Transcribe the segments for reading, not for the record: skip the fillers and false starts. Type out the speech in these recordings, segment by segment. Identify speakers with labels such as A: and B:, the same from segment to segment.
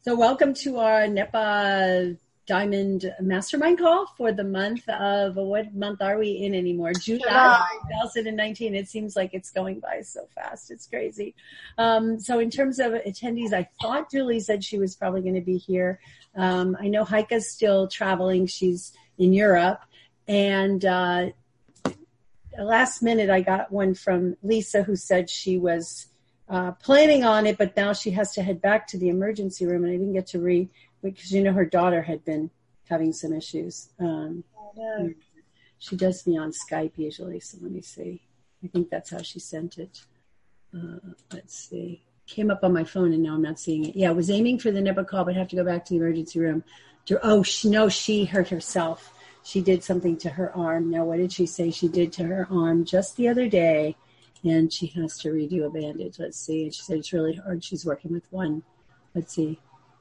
A: So welcome to our NEPA Diamond Mastermind call for the month of, what month are we in anymore? July 2019. It seems like it's going by so fast. It's crazy. So in terms of attendees, I thought Julie said she was probably going to be here. I know Heike's still traveling. She's in Europe. And last minute, I got one from Lisa who said she was planning on it, but now she has to head back to the emergency room, and I didn't get to because her daughter had been having some issues. She does me on Skype usually, so let me see. I think that's how she sent it. Let's see. Came up on my phone, and now I'm not seeing it. Yeah, I was aiming for the NEPA call, but have to go back to the emergency room. She hurt herself. She did something to her arm. Now, what did she say she did to her arm just the other day? And she has to redo a bandage. Let's see. And she said it's really hard. She's working with one. Let's see.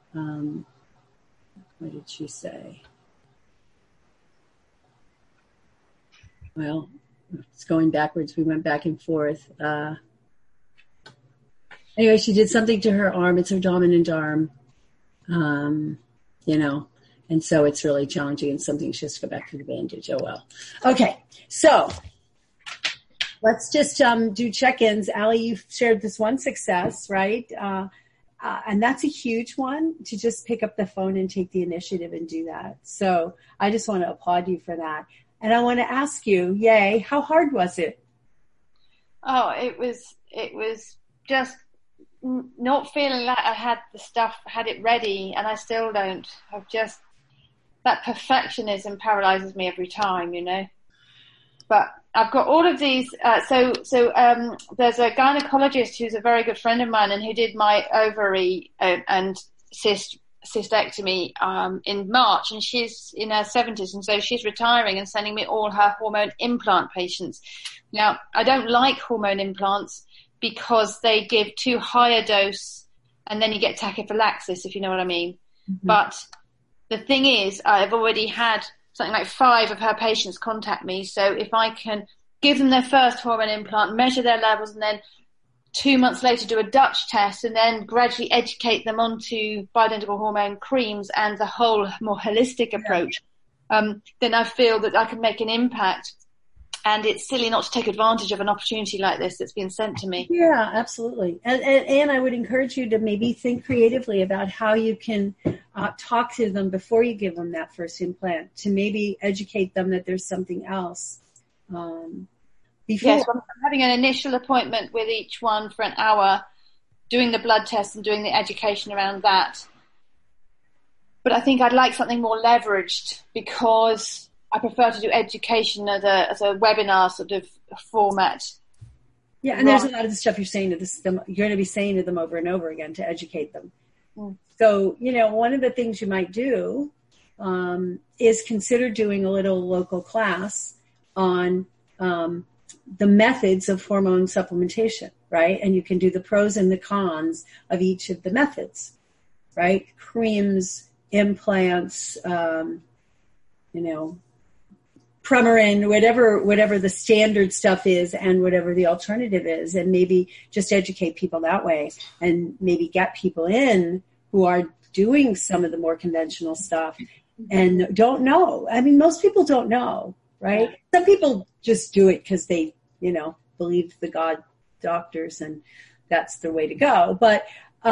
A: What did she say? Well, it's going backwards. We went back and forth. Anyway, she did something to her arm. It's her dominant arm. And so it's really challenging and something she has to go back to the bandage. Oh, well. Okay. So let's just do check-ins. Allie, you've shared this one success, right? And that's a huge one, to just pick up the phone and take the initiative and do that. So I just want to applaud you for that. And I want to ask you, how hard was it?
B: Oh, it was just not feeling like I had it ready, and I still don't. That perfectionism paralyzes me every time, But I've got all of these. So there's a gynecologist who's a very good friend of mine, and who did my ovary and cystectomy in March, and she's in her 70s, and so she's retiring and sending me all her hormone implant patients. Now, I don't like hormone implants because they give too high a dose, and then you get tachyphylaxis, if you know what I mean. Mm-hmm. But the thing is, I've already had something like 5 of her patients contact me. So if I can give them their first hormone implant, measure their levels, and then 2 months later do a Dutch test, and then gradually educate them onto bioidentical hormone creams and the whole more holistic approach, then I feel that I can make an impact. And it's silly not to take advantage of an opportunity like this that's been sent to me.
A: Yeah, absolutely. And I would encourage you to maybe think creatively about how you can talk to them before you give them that first implant, to maybe educate them that there's something else. Before.
B: Yes, I'm having an initial appointment with each one for an hour, doing the blood test and doing the education around that. But I think I'd like something more leveraged, because I prefer to do education as a webinar sort of format.
A: Yeah, and there's a lot of the stuff you're saying to them, you're going to be saying to them over and over again to educate them. Mm. So, one of the things you might do is consider doing a little local class on the methods of hormone supplementation, right? And you can do the pros and the cons of each of the methods, right? Creams, implants, Premarin, whatever the standard stuff is, and whatever the alternative is, and maybe just educate people that way, and maybe get people in who are doing some of the more conventional stuff and don't know. I mean, most people don't know, right? Yeah. Some people just do it because they, believe the God doctors, and that's the way to go. But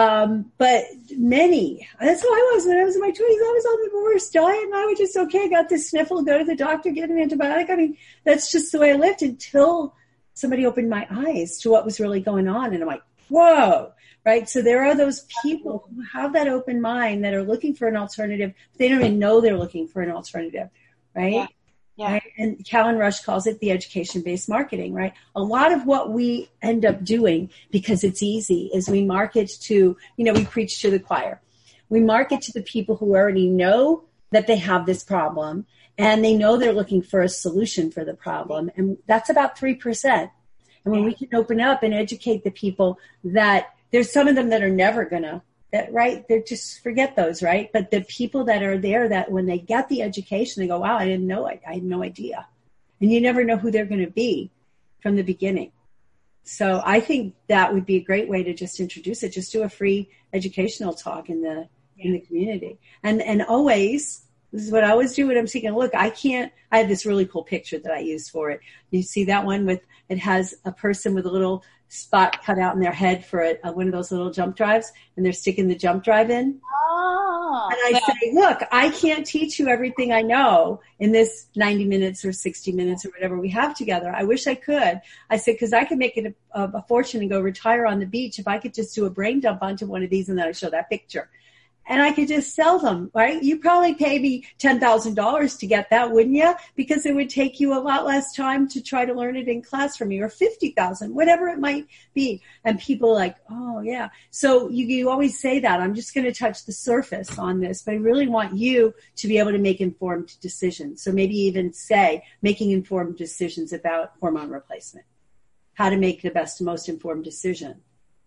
A: many, that's how I was when I was in my 20s. I was on the worst diet, and I was just, I got this sniffle, go to the doctor, get an antibiotic. I mean, that's just the way I lived until somebody opened my eyes to what was really going on. And I'm like, whoa, right? So there are those people who have that open mind that are looking for an alternative. They don't even know they're looking for an alternative, right? Yeah. Yeah. Right? And Callan Rush calls it the education-based marketing, right? A lot of what we end up doing, because it's easy, is we market to, we preach to the choir. We market to the people who already know that they have this problem, and they know they're looking for a solution for the problem. And that's about 3%. And when we can open up and educate the people that there's some of them that are never going to, right? They're just, forget those, right? But the people that are there, that when they get the education, they go, wow, I didn't know it. I had no idea. And you never know who they're going to be from the beginning. So I think that would be a great way to just introduce it. Just do a free educational talk in the in the community. And always, this is what I always do when I'm speaking. Look, I have this really cool picture that I use for it. You see that one it has a person with a little spot cut out in their head for one of those little jump drives, and they're sticking the jump drive in.
B: Oh,
A: and I say, look, I can't teach you everything I know in this 90 minutes or 60 minutes or whatever we have together. I wish I could. I said, because I could make it a fortune and go retire on the beach if I could just do a brain dump onto one of these and then I show that picture. And I could just sell them, right? You probably pay me $10,000 to get that, wouldn't you? Because it would take you a lot less time to try to learn it in class from me, or $50,000, whatever it might be. And people are like, oh yeah. So you always say that. I'm just going to touch the surface on this, but I really want you to be able to make informed decisions. So maybe even say making informed decisions about hormone replacement, how to make the best, most informed decision.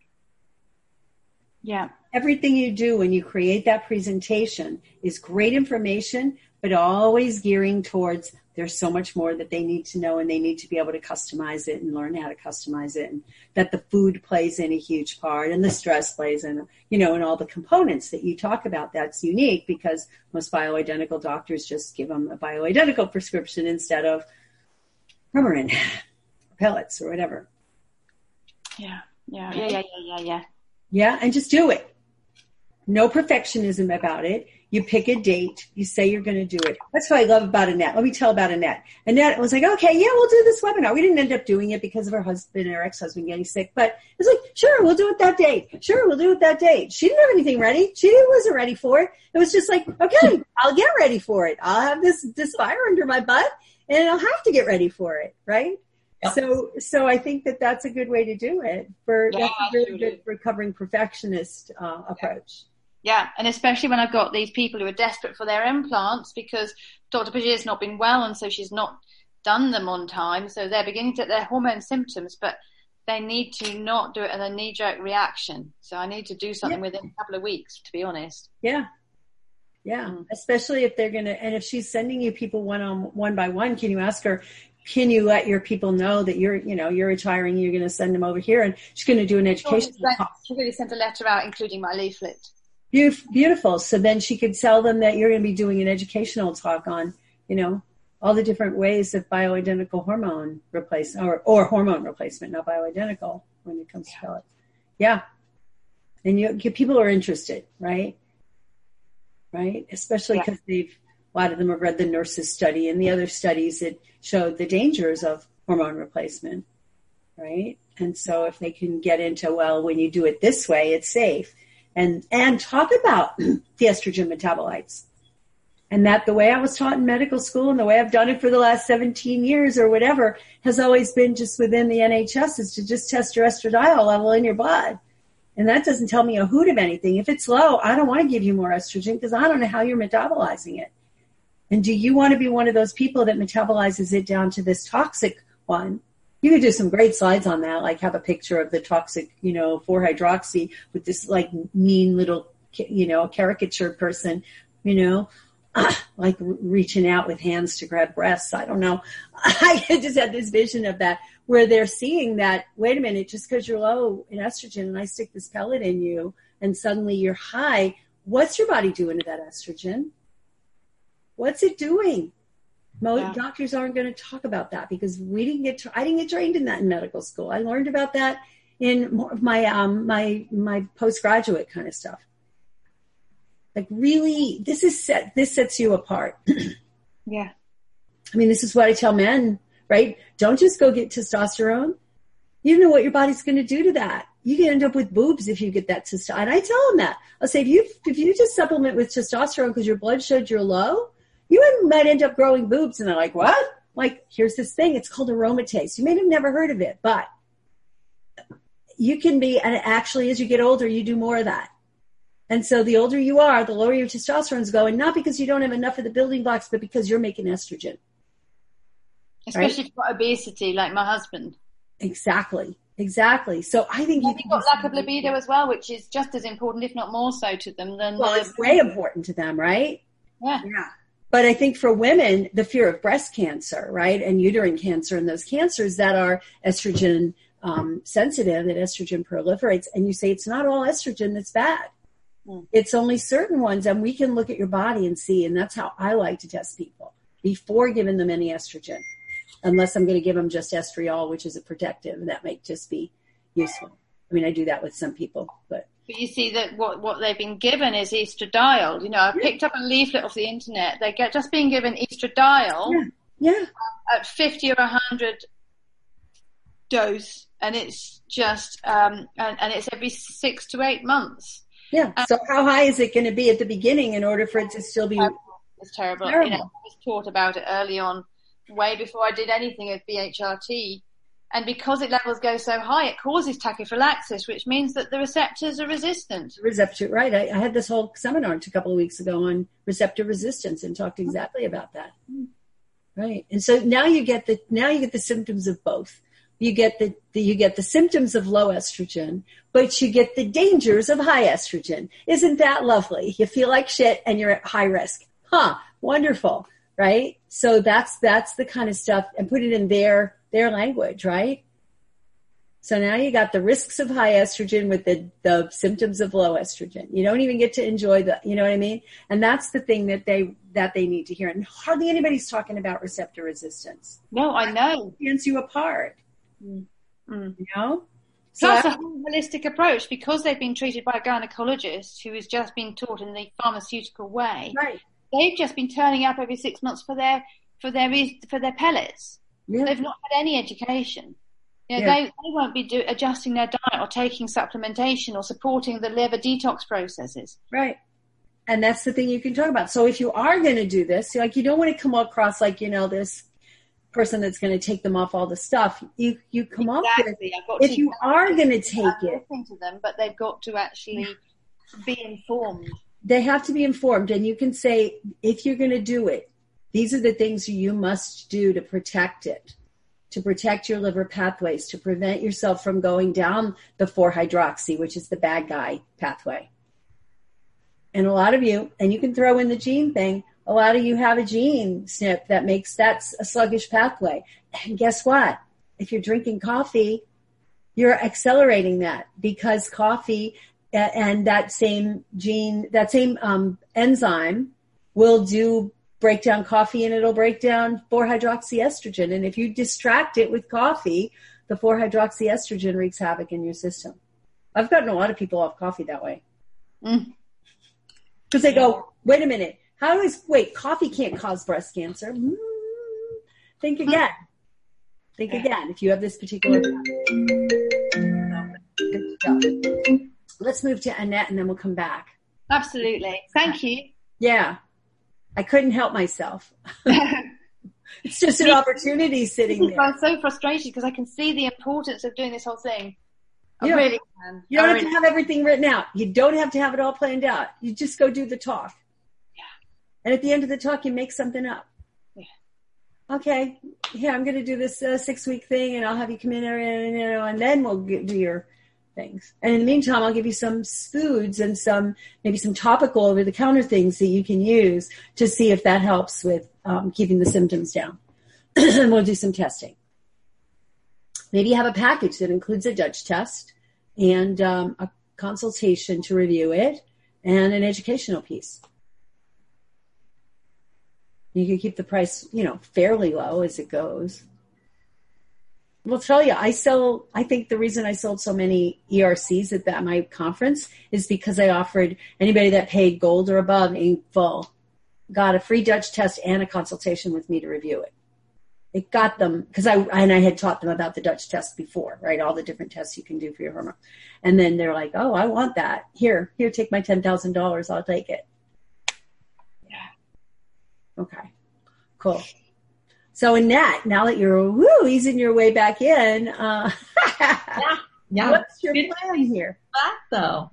B: Yeah.
A: Everything you do when you create that presentation is great information, but always gearing towards there's so much more that they need to know, and they need to be able to customize it and learn how to customize it, and that the food plays in a huge part, and the stress plays in, and all the components that you talk about. That's unique because most bioidentical doctors just give them a bioidentical prescription instead of Premarin, pellets or whatever.
B: Yeah.
A: Yeah, and just do it. No perfectionism about it. You pick a date. You say you're going to do it. That's what I love about Annette. Let me tell about Annette. Annette was like, okay, yeah, we'll do this webinar. We didn't end up doing it because of her husband or ex-husband getting sick, but it was like, sure, we'll do it that date. Sure, we'll do it that date. She didn't have anything ready. She wasn't ready for it. It was just like, okay, I'll get ready for it. I'll have this fire under my butt, and I'll have to get ready for it, right? So I think that's a good way to do it. That's a really good recovering perfectionist approach.
B: Yeah, and especially when I've got these people who are desperate for their implants because Dr. Pagir's not been well, and so she's not done them on time. So they're beginning to get their hormone symptoms, but they need to not do it as a knee-jerk reaction. So I need to do something within a couple of weeks, to be honest.
A: Yeah. Especially if they're going to, and if she's sending you people one by one, can you ask her, can you let your people know that you're retiring, you're going to send them over here, and she's going to do an education talk.
B: She really sent a letter out, including my leaflet.
A: Beautiful. So then she could tell them that you're going to be doing an educational talk on, all the different ways of bioidentical hormone replacement or hormone replacement, not bioidentical when it comes to pellets. Yeah. And people are interested, right? Right. Especially because a lot of them have read the nurses study and the other studies that showed the dangers of hormone replacement, right? And so if they can get into, well, when you do it this way, it's safe, and talk about the estrogen metabolites, and that the way I was taught in medical school and the way I've done it for the last 17 years or whatever has always been just within the NHS is to just test your estradiol level in your blood. And that doesn't tell me a hoot of anything. If it's low, I don't want to give you more estrogen because I don't know how you're metabolizing it. And do you want to be one of those people that metabolizes it down to this toxic one? You could do some great slides on that, like have a picture of the toxic, 4-hydroxy with this like mean little, caricature person, like reaching out with hands to grab breasts. I don't know. I just had this vision of that where they're seeing that, wait a minute, just because you're low in estrogen and I stick this pellet in you and suddenly you're high, what's your body doing to that estrogen? What's it doing? Most doctors aren't going to talk about that because I didn't get trained in that in medical school. I learned about that in more of my postgraduate kind of stuff. Like really, this sets you apart.
B: Yeah. I
A: mean, this is what I tell men, right? Don't just go get testosterone. You know what your body's going to do to that. You can end up with boobs if you get that testosterone. And I tell them that. I'll say, if you just supplement with testosterone because your blood showed you're low, you might end up growing boobs. And they're like, what? Like, here's this thing. It's called aromatase. You may have never heard of it, but you can be, and actually as you get older, you do more of that. And so the older you are, the lower your testosterone is going, not because you don't have enough of the building blocks, but because you're making estrogen.
B: Especially for obesity, like my husband.
A: Exactly. So I think
B: you've got lack of libido as well, which is just as important, if not more so to them than.
A: Well, it's way important to them, right?
B: Yeah.
A: But I think for women, the fear of breast cancer, right, and uterine cancer and those cancers that are estrogen sensitive, that estrogen proliferates, and you say it's not all estrogen that's bad. It's only certain ones, and we can look at your body and see, and that's how I like to test people before giving them any estrogen, unless I'm going to give them just estriol, which is a protective, and that might just be useful. I mean, I do that with some people, but
B: you see that what they've been given is estradiol. You know, I picked up a leaflet off the internet. They get just being given estradiol at 50 or 100 dose, and it's just and it's every 6 to 8 months.
A: Yeah. So how high is it going to be at the beginning in order for it to still be?
B: It's terrible. You know, I was taught about it early on, way before I did anything with BHRT. And because its levels go so high, it causes tachyphylaxis, which means that the receptors are resistant.
A: Receptor, right. I had this whole seminar a couple of weeks ago on receptor resistance and talked exactly about that. Right. And so now you get the symptoms of both. You get the symptoms of low estrogen, but you get the dangers of high estrogen. Isn't that lovely? You feel like shit and you're at high risk. Wonderful. Right. So that's the kind of stuff, and put it in their language, right? So now you got the risks of high estrogen with the symptoms of low estrogen. You don't even get to enjoy you know what I mean? And that's the thing that they need to hear. And hardly anybody's talking about receptor resistance.
B: No, I know.
A: It stands you apart. You know?
B: So that's a whole holistic approach, because they've been treated by a gynecologist who is just being taught in the pharmaceutical way.
A: Right.
B: They've just been turning up every 6 months for their pellets. Yeah. They've not had any education. You know, they won't be adjusting their diet or taking supplementation or supporting the liver detox processes.
A: Right. And that's the thing you can talk about. So if you are going to do this, like, you don't want to come across like, you know, this person that's going to take them off all the stuff. You come off with it. If you are going to take it.
B: Listen to them, but they've got to actually be informed.
A: They have to be informed. And you can say, if you're going to do it, these are the things you must do to protect it, to protect your liver pathways, to prevent yourself from going down the 4-hydroxy, which is the bad guy pathway. And a lot of you, and you can throw in the gene thing, a lot of you have a gene SNP that makes that's a sluggish pathway. And guess what? If you're drinking coffee, you're accelerating that, because coffee and that same gene, that same enzyme will break down coffee, and it'll break down 4-hydroxyestrogen. And if you distract it with coffee, the 4-hydroxyestrogen wreaks havoc in your system. I've gotten a lot of people off coffee that way. Because they go, wait a minute, coffee can't cause breast cancer. Think again. Think again. If you have this particular. Let's move to Annette, and then we'll come back.
B: Absolutely. Thank you.
A: Yeah. I couldn't help myself. It's just an opportunity sitting there.
B: I'm so frustrated because I can see the importance of doing this whole thing. I really can.
A: You don't have to have everything written out. You don't have to have it all planned out. You just go do the talk.
B: Yeah.
A: And at the end of the talk, you make something up.
B: Yeah.
A: Okay. Yeah, I'm going to do this 6-week thing, and I'll have you come in and then we'll do your things. And in the meantime, I'll give you some foods and maybe some topical over-the-counter things that you can use to see if that helps with keeping the symptoms down. And we'll do some testing. Maybe you have a package that includes a Dutch test and a consultation to review it and an educational piece. You can keep the price, fairly low as it goes. We'll tell you, I think the reason I sold so many ERCs at my conference is because I offered anybody that paid gold or above in full, got a free Dutch test and a consultation with me to review it. It got them, because I had taught them about the Dutch test before, right? All the different tests you can do for your hormone. And then they're like, oh, I want that. Here, take my $10,000. I'll take it. Yeah. Okay, cool. So Annette, now that you're easing your way back in,
C: yeah.
A: What's your plan here?
C: Back though,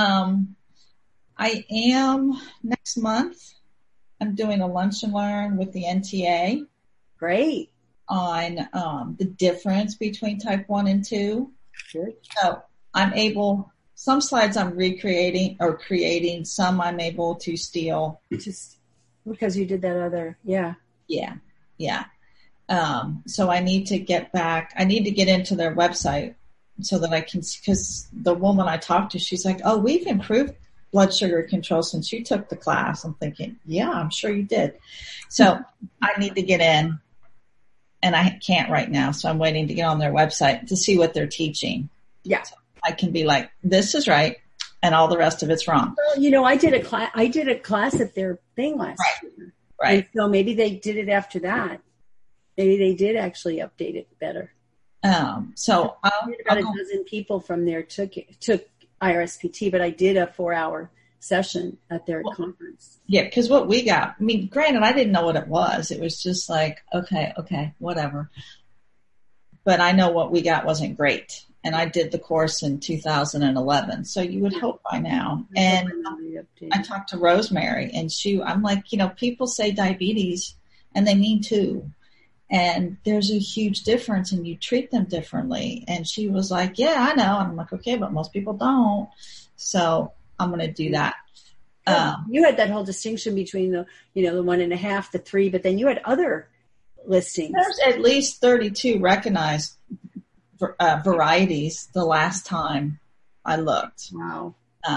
C: I am next month. I'm doing a lunch and learn with the NTA.
A: Great.
C: On the difference between type 1 and 2.
A: Good.
C: So I'm able. Some slides I'm recreating or creating. Some I'm able to steal.
A: Just because you did that other, yeah.
C: Yeah. Yeah. So I need to get back. I need to get into their website so that I can, because the woman I talked to, she's like, oh, we've improved blood sugar control since you took the class. I'm thinking, yeah, I'm sure you did. So I need to get in, and I can't right now. So I'm waiting to get on their website to see what they're teaching.
A: Yeah.
C: So I can be like, this is right, and all the rest of it's wrong.
A: Well, I did a class at their thing last year.
C: Right.
A: And so maybe they did it after that. Maybe they did actually update it better.
C: So
A: about a dozen people from there took IRSPT, but I did a 4-hour session at their conference.
C: Yeah, because what we got, I mean, granted, I didn't know what it was. It was just like, okay, whatever. But I know what we got wasn't great. And I did the course in 2011. So you would hope by now. And I talked to Rosemary, and I'm like, people say diabetes, and they mean to. And there's a huge difference, and you treat them differently. And she was like, yeah, I know. And I'm like, okay, but most people don't. So I'm going to do that.
A: You had that whole distinction between the 1.5, the 3, but then you had other listings.
C: There's at least 32 recognized varieties the last time I looked.
A: Wow.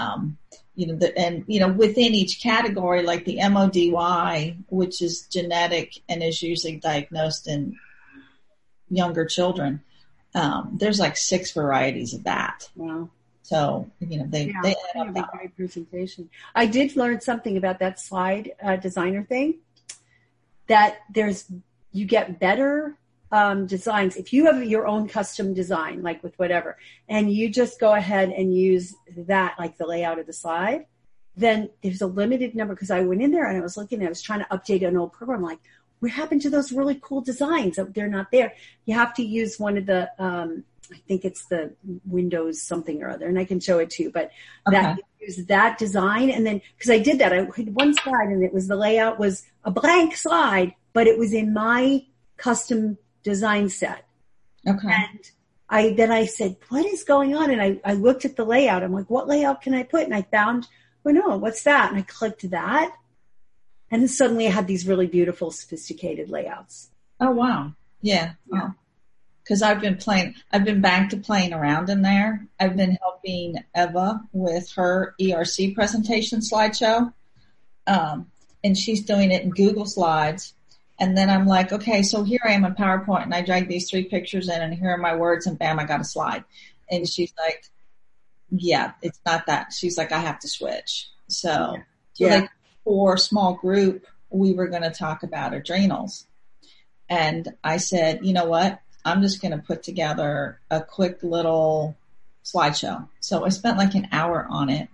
C: Within each category, like the MODY, which is genetic and is usually diagnosed in younger children, there's like 6 varieties of that.
A: Wow.
C: So, they
A: have a great presentation. I did learn something about that slide designer thing, that you get better designs if you have your own custom design, like with whatever, and you just go ahead and use that, like the layout of the slide, then there's a limited number. Because I went in there and I was trying to update an old program, like, what happened to those really cool designs? They're not there. You have to use one of the, I think it's the Windows something or other, and I can show it to you, but that use that design. And then, because I did that, I had one slide and the layout was a blank slide, but it was in my custom design set.
C: Okay.
A: And I said, what is going on? And I looked at the layout. I'm like, what layout can I put? And I found, what's that? And I clicked that. And then suddenly I had these really beautiful, sophisticated layouts.
C: Oh, wow. Yeah. Because I've been back to playing around in there. I've been helping Eva with her ERC presentation slideshow. And she's doing it in Google Slides. And then I'm like, okay, so here I am in PowerPoint, and I drag these 3 pictures in, and here are my words, and bam, I got a slide. And she's like, yeah, it's not that. She's like, I have to switch. So like, for a small group, we were going to talk about adrenals. And I said, you know what? I'm just going to put together a quick little slideshow. So I spent like an hour on it.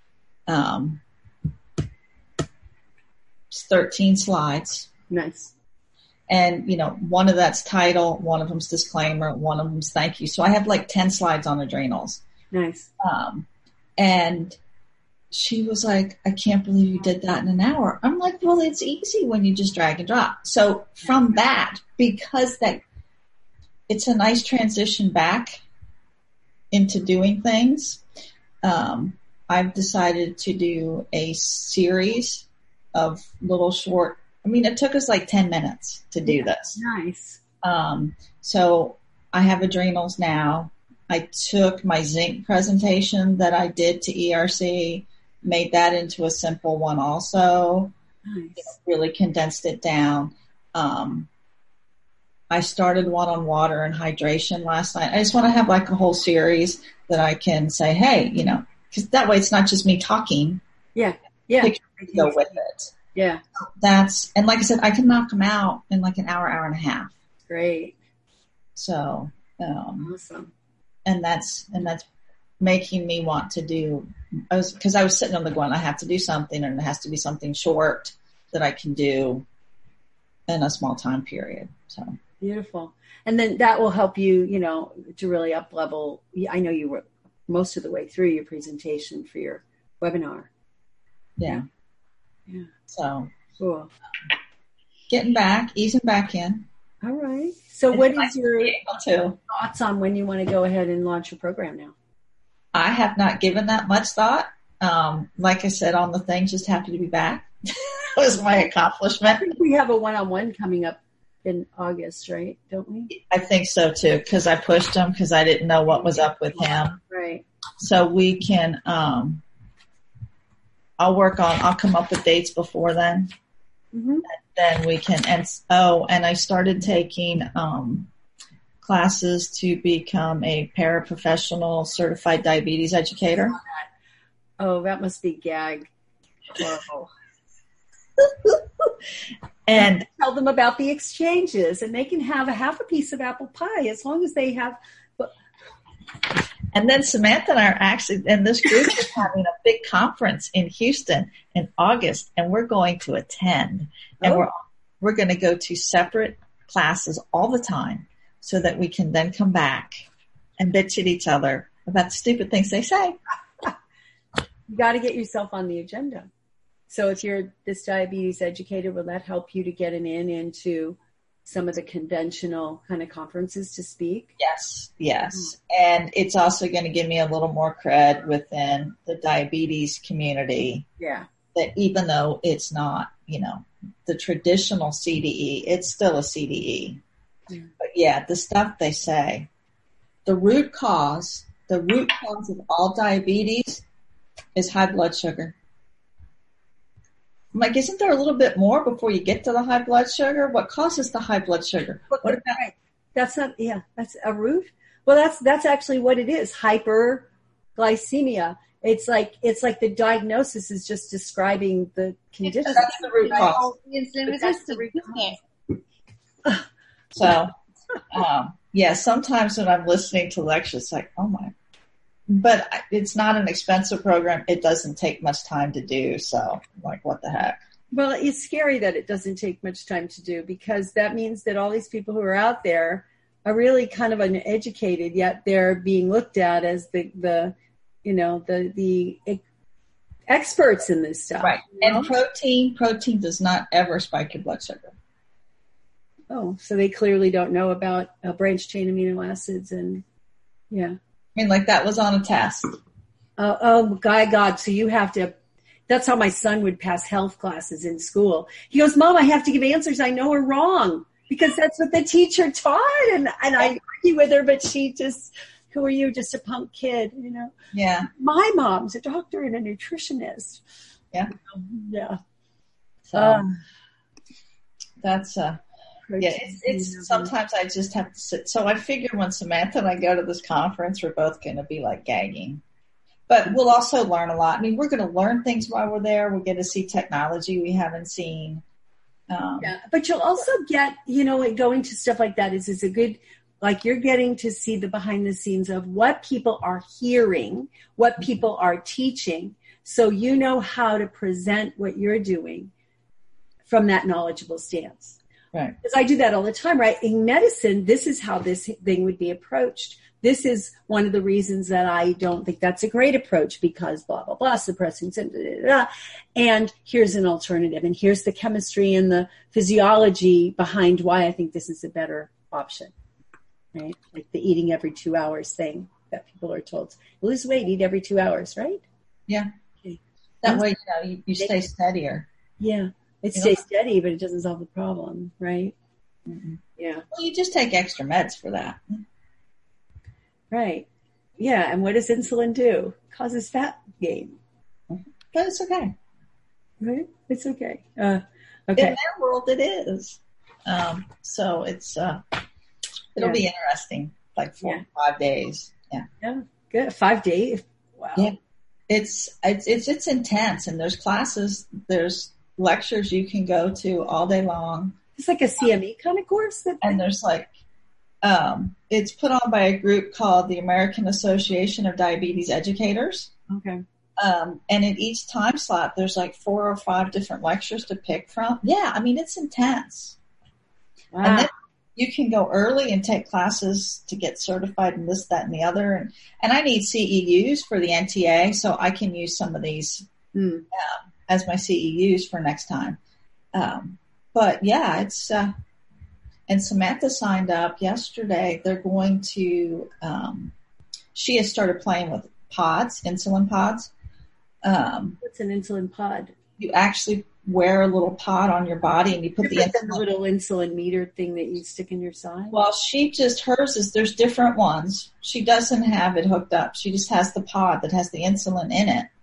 C: It's 13 slides.
A: Nice.
C: And, one of that's title, one of them's disclaimer, one of them's thank you. So I have like 10 slides on adrenals.
A: Nice.
C: And she was like, I can't believe you did that in an hour. I'm like, well, it's easy when you just drag and drop. So from that, because it's a nice transition back into doing things, I've decided to do a series of little short, it took us like 10 minutes to do this.
A: Nice.
C: So I have adrenals now. I took my zinc presentation that I did to ERC, made that into a simple one also.
A: Nice.
C: Really condensed it down. I started one on water and hydration last night. I just want to have like a whole series that I can say, hey, because that way it's not just me talking.
A: Yeah.
C: Pictures go with it.
A: Yeah.
C: And like I said, I can knock them out in like an hour, hour and a half.
A: Great.
C: So,
A: awesome.
C: And that's making me want to do, because I was sitting on the going, I have to do something, and it has to be something short that I can do in a small time period. So
A: beautiful. And then that will help you, to really up level. I know you were most of the way through your presentation for your webinar.
C: Yeah. So
A: cool.
C: Easing back in.
A: All right. So what is your thoughts on when you want to go ahead and launch your program now?
C: I have not given that much thought. Like I said on the thing, just happy to be back. That was my accomplishment.
A: I think we have a one-on-one coming up in August, right? Don't we?
C: I think so too, because I pushed him because I didn't know what was up with him.
A: Right.
C: So we can, I'll come up with dates before then.
A: Mm-hmm.
C: Then we can, and I started taking classes to become a paraprofessional certified diabetes educator.
A: Oh, that must be gag. Horrible.
C: And
A: tell them about the exchanges, and they can have a half a piece of apple pie as long as they have.
C: And then Samantha and I are actually, and this group is having a big conference in Houston in August, and we're going to attend. And we're going to go to separate classes all the time so that we can then come back and bitch at each other about the stupid things they say.
A: You got to get yourself on the agenda. So if you're this diabetes educator, will that help you to get an into some of the conventional kind of conferences to speak?
C: Yes. And it's also going to give me a little more cred within the diabetes community.
A: Yeah.
C: That even though it's not, the traditional CDE, it's still a CDE. Mm. But yeah, the stuff they say, the root cause of all diabetes is high blood sugar. I'm like, isn't there a little bit more before you get to the high blood sugar? What causes the high blood sugar? What about?
A: That's not, that's a root. Well, that's actually what it is. Hyperglycemia. It's like the diagnosis is just describing the condition.
C: That's the root cause.
B: Insulin resistance.
C: So, sometimes when I'm listening to lectures, it's like, oh my. But it's not an expensive program. It doesn't take much time to do. So, I'm like, what the heck?
A: Well, it's scary that it doesn't take much time to do, because that means that all these people who are out there are really kind of uneducated, yet they're being looked at as the experts in this stuff.
C: Right. And protein does not ever spike your blood sugar.
A: Oh, so they clearly don't know about branched chain amino acids and, yeah.
C: I mean, like that was on a test.
A: God. So you have to, that's how my son would pass health classes in school. He goes, Mom, I have to give answers I know are wrong because that's what the teacher taught. And I argue with her, but she just, who are you? Just a punk kid,
C: Yeah.
A: My mom's a doctor and a nutritionist.
C: Yeah.
A: Yeah.
C: So that's, it's sometimes I just have to sit. So I figure when Samantha and I go to this conference, we're both going to be like gagging. But we'll also learn a lot. I mean, we're going to learn things while we're there. We'll get to see technology we haven't seen.
A: But you'll also get, going to stuff like that is a good, like you're getting to see the behind the scenes of what people are hearing, what people are teaching. So you know how to present what you're doing from that knowledgeable stance.
C: Right.
A: Because I do that all the time, right? In medicine, this is how this thing would be approached. This is one of the reasons that I don't think that's a great approach because blah, blah, blah, suppressing symptoms, and here's an alternative. And here's the chemistry and the physiology behind why I think this is a better option, right? Like the eating every 2 hours thing that people are told. Lose weight, eat every 2 hours, right?
C: Yeah. Okay. That way, you stay steadier.
A: Yeah. It stays steady, but it doesn't solve the problem, right?
C: Mm-hmm.
A: Yeah.
C: Well, you just take extra meds for that.
A: Right. Yeah. And what does insulin do? Causes fat gain.
C: But it's okay.
A: Right? It's okay. Okay.
C: In their world, it is. So it's it'll be interesting. Like 4 or 5 days. Yeah.
A: Yeah. Good. 5 days. Wow.
C: Yeah. It's intense, and there's classes. There's lectures you can go to all day long.
A: It's like a CME kind of course.
C: And there's like, it's put on by a group called the American Association of Diabetes Educators.
A: Okay.
C: And in each time slot, there's like 4 or 5 different lectures to pick from. Yeah, I mean, it's intense.
A: Wow.
C: And then you can go early and take classes to get certified in this, that, and the other. And I need CEUs for the NTA, so I can use some of these as my CEUs for next time. But yeah, it's, and Samantha signed up yesterday. They're going to, she has started playing with pods, insulin pods.
A: What's an insulin pod?
C: You actually wear a little pod on your body and you put the
A: little insulin meter thing that you stick in your side.
C: Well, hers is, there's different ones. She doesn't have it hooked up. She just has the pod that has the insulin in it.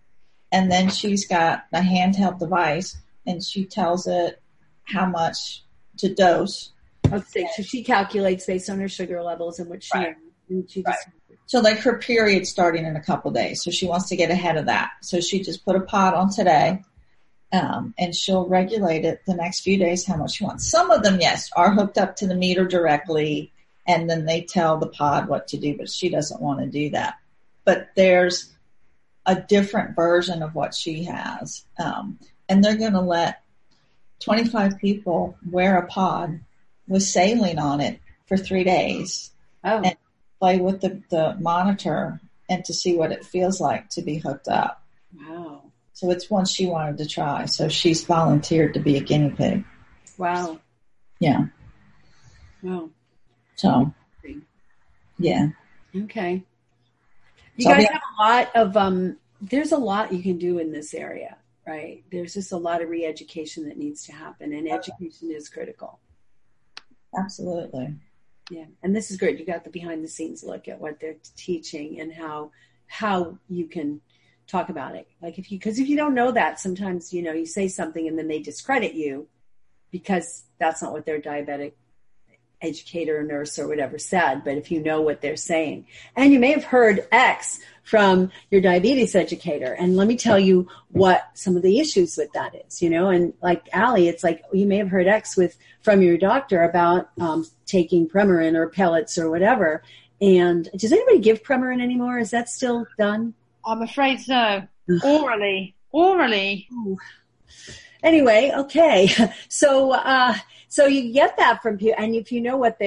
C: And then she's got a handheld device, and she tells it how much to dose.
A: Okay, so she calculates based on her sugar levels and what she
C: Right.
A: and she just
C: So like her period's starting in a couple days, so she wants to get ahead of that. So she just put a pod on today, and she'll regulate it the next few days how much she wants. Some of them, yes, are hooked up to the meter directly, and then they tell the pod what to do, but she doesn't want to do that. But there's a different version of what she has, and they're going to let 25 people wear a pod with saline on it for 3 days.
A: Oh.
C: And play with the monitor and to see what it feels like to be hooked up.
A: Wow.
C: So it's one she wanted to try. So she's volunteered to be a guinea pig.
A: Wow.
C: Yeah.
A: Wow.
C: So, yeah.
A: Okay. You
C: So
A: guys have a lot of, there's a lot you can do in this area, right? There's just a lot of re-education that needs to happen, and education is critical.
C: Absolutely.
A: Yeah. And this is great. You got the behind the scenes look at what they're teaching and how you can talk about it. Like because if you don't know that, sometimes, you say something and then they discredit you because that's not what their diabetic educator or nurse or whatever said. But if you know what they're saying, and you may have heard X from your diabetes educator, and let me tell you what some of the issues with that is, and like Allie, it's like you may have heard X from your doctor about taking Premarin or pellets or whatever. And does anybody give Premarin anymore? Is that still done?
B: I'm afraid so. Orally.
A: Ooh. Anyway, okay. So you get that from people, and if you know what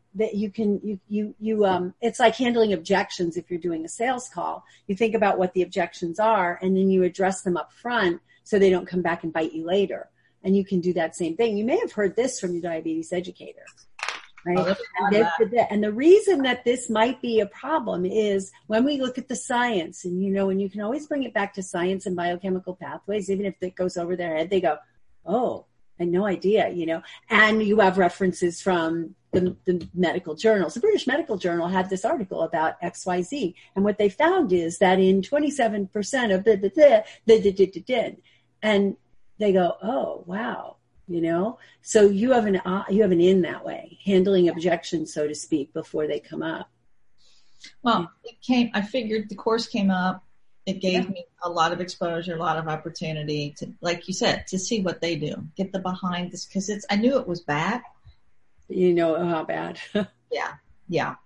A: it's like handling objections. If you're doing a sales call, you think about what the objections are, and then you address them up front so they don't come back and bite you later. And you can do that same thing. You may have heard this from your diabetes educator, right? And the reason that this might be a problem is when we look at the science, and and you can always bring it back to science and biochemical pathways, even if it goes over their head, they go, oh, I had no idea, and you have references from the medical journals. The British Medical Journal had this article about XYZ, and what they found is that in 27% of and they go, oh, wow, so you have an in that way, handling objections, so to speak, before they come up.
C: Well, I figured the course came up. It gave me a lot of exposure, a lot of opportunity to, like you said, to see what they do, get the behind this, because I knew it was bad.
A: How bad.
C: Yeah.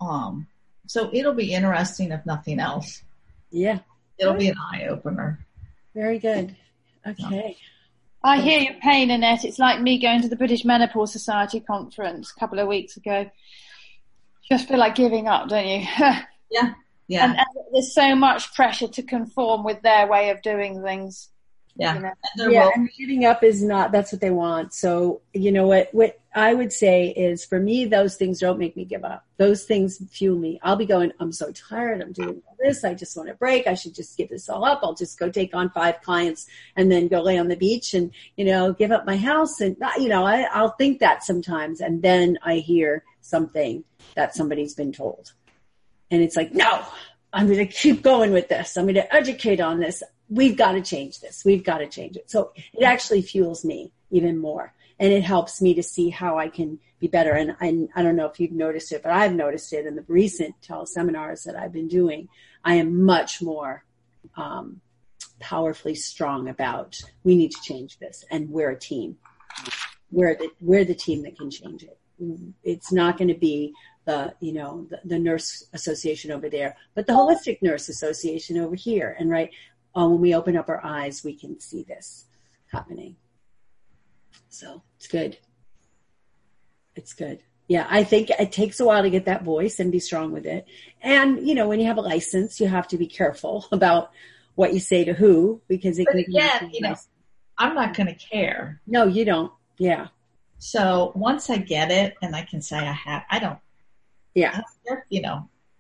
C: So it'll be interesting if nothing else.
A: Yeah.
C: It'll be an eye opener.
A: Very good. Okay.
B: I hear your pain, Annette. It's like me going to the British Menopause Society conference a couple of weeks ago. Just feel like giving up, don't you?
C: Yeah.
B: And there's so much pressure to conform with their way of doing things.
C: Yeah.
A: And giving up is not, that's what they want. So, what I would say is, for me, those things don't make me give up. Those things fuel me. I'll be going, I'm so tired. I'm doing all this. I just want a break. I should just give this all up. I'll just go take on 5 clients and then go lay on the beach and, give up my house. And, I'll think that sometimes. And then I hear something that somebody's been told. And it's like, no, I'm going to keep going with this. I'm going to educate on this. We've got to change this. We've got to change it. So it actually fuels me even more. And it helps me to see how I can be better. And I don't know if you've noticed it, but I've noticed it in the recent teleseminars that I've been doing. I am much more powerfully strong about, we need to change this. And we're a team. We're the team that can change it. It's not going to be the nurse association over there, but the holistic nurse association over here. And when we open up our eyes, we can see this happening. So it's good. It's good. Yeah. I think it takes a while to get that voice and be strong with it. And, when you have a license, you have to be careful about what you say to who, because it can
C: I'm not going to care.
A: No, you don't. Yeah.
C: So once I get it and I can say I don't.
A: Yeah.
C: Yeah.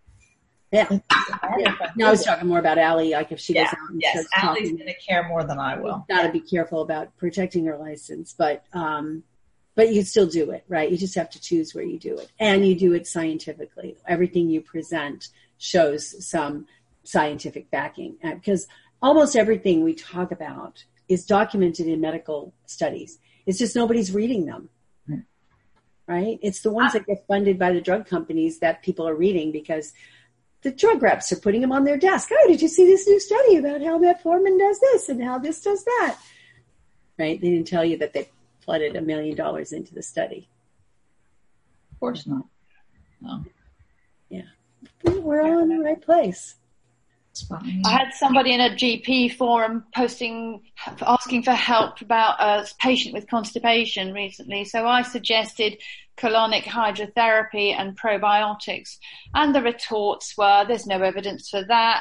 A: No, I was talking more about Allie. Like if she goes out and starts
C: Allie's
A: talking,
C: going to care more than I will.
A: Got to be careful about protecting her license, but you still do it, right? You just have to choose where you do it, and you do it scientifically. Everything you present shows some scientific backing, because almost everything we talk about is documented in medical studies. It's just nobody's reading them, right? It's the ones that get funded by the drug companies that people are reading because the drug reps are putting them on their desk. Oh, did you see this new study about how metformin does this and how this does that? Right? They didn't tell you that they flooded $1 million into the study.
C: Of course not. No.
A: Yeah. We're all in the right place.
B: I had somebody in a GP forum asking for help about a patient with constipation recently. So I suggested colonic hydrotherapy and probiotics. And the retorts were, there's no evidence for that,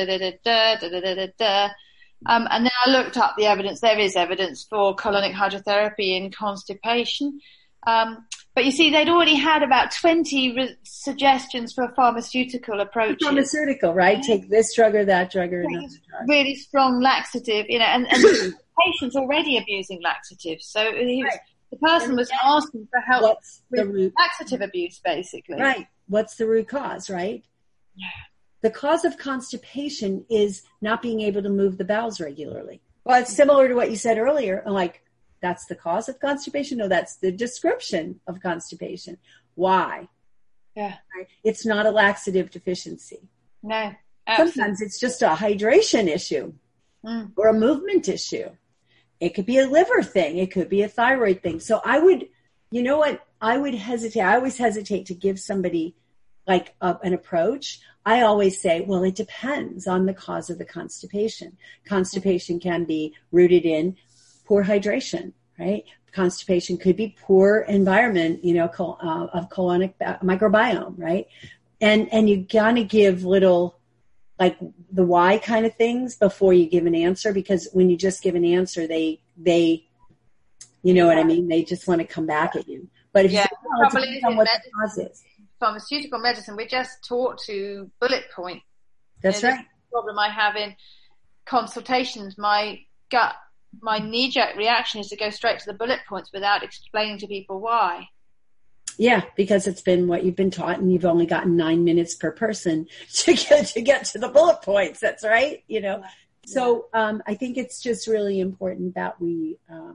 B: and then I looked up the evidence. There is evidence for colonic hydrotherapy in constipation. But you see, they'd already had about 20 suggestions for pharmaceutical approaches.
A: Pharmaceutical, right? Take this drug or that drug or another drug.
B: Really strong laxative, and the patient's already abusing laxatives. So the person was asking for help with laxative abuse, basically.
A: Right. What's the root cause, right?
B: Yeah.
A: The cause of constipation is not being able to move the bowels regularly. Well, it's similar to what you said earlier, like, that's the cause of constipation? No, that's the description of constipation. Why?
B: Yeah.
A: Right? It's not a laxative deficiency.
B: No. Absolutely.
A: Sometimes it's just a hydration issue or a movement issue. It could be a liver thing. It could be a thyroid thing. So I would hesitate. I always hesitate to give somebody like an approach. I always say, well, it depends on the cause of the constipation. Constipation can be rooted in poor hydration, right? Constipation could be poor environment, of colonic microbiome, right? And you gotta give little, like the why kind of things before you give an answer, because when you just give an answer, they you know what I mean? They just want to come back at you. But if you say, well, it depends on what the cause is.
B: Pharmaceutical medicine, we're just taught to bullet point.
A: That's right.
B: The problem I have in consultations, my knee-jerk reaction is to go straight to the bullet points without explaining to people why.
A: Yeah, because it's been what you've been taught, and you've only gotten 9 minutes per person to get to the bullet points. That's right. So I think it's just really important that we